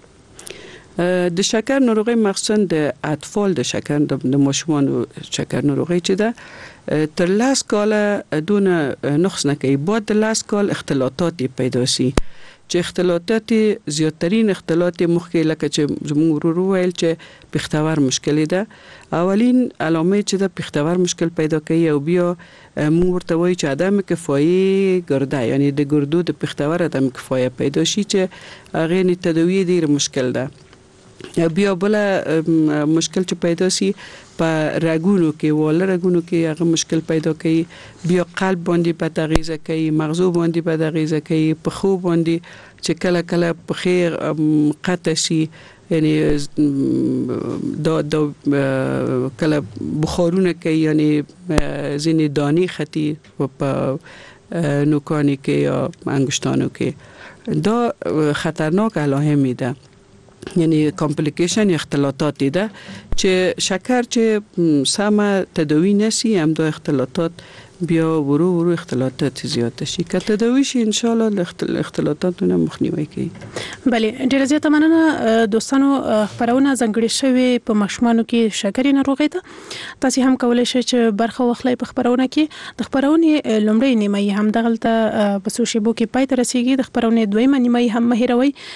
د شکر ناروغي مخصوصا د اطفال د شکر د ماشومان شکر ناروغي چې ده تر لاس کال دونه نقص نه کوي، بعد د لاس کال اختلاطات پیدا شي. چې اختلاطات زیاترین اختلاط مخکې لکه چې زموږ ورو ویل چې پښتور مشکل ده اولین علامه چې د پښتور مشکل پیدا کوي او بیا موږ ورته وایي چې عدم کفایي ګرده یعنی د ګردو د پښتور عدم کفایه پیدا شي چې هغه نه تداوی ډیر مشکل ده بیا بل مشکل چې پیدا شي په رګونو کې ول رګونو کې هغه مشکل پیدا کوي بیا قلب باندې په تغیزه کوي مغزو باندې په تغیزه کوي په خو باندې چې کله کله په خیر قطع شي یعنی دا د کله بخارونه کوي یعنی ځینې دانی خطي په نوکانی کې یا انګشتانو کې دا خطرناک علائم ده یعنی کمپلیکیشن اختلاطات ده چې شکر چې سم تداوی نشي هم دا اختلاطات بیا ورو ورو اختلاطات زیات شي که تداوی شي ان شاء الله اختلاطاتونه مخنیوي کوي. بله ډیره زیاته مننه دوستانو خبرونه زنګړې شوی په مشمانو کې شکرې ناروغي ده تاسو هم کولای شئ چې برخه واخلئ په خبرونه کې د خبرونه لومړی نیمه هم دغلته په سوشيبو کې پای ته رسیدي د خبرونه دویمه نیمه هم مهیروي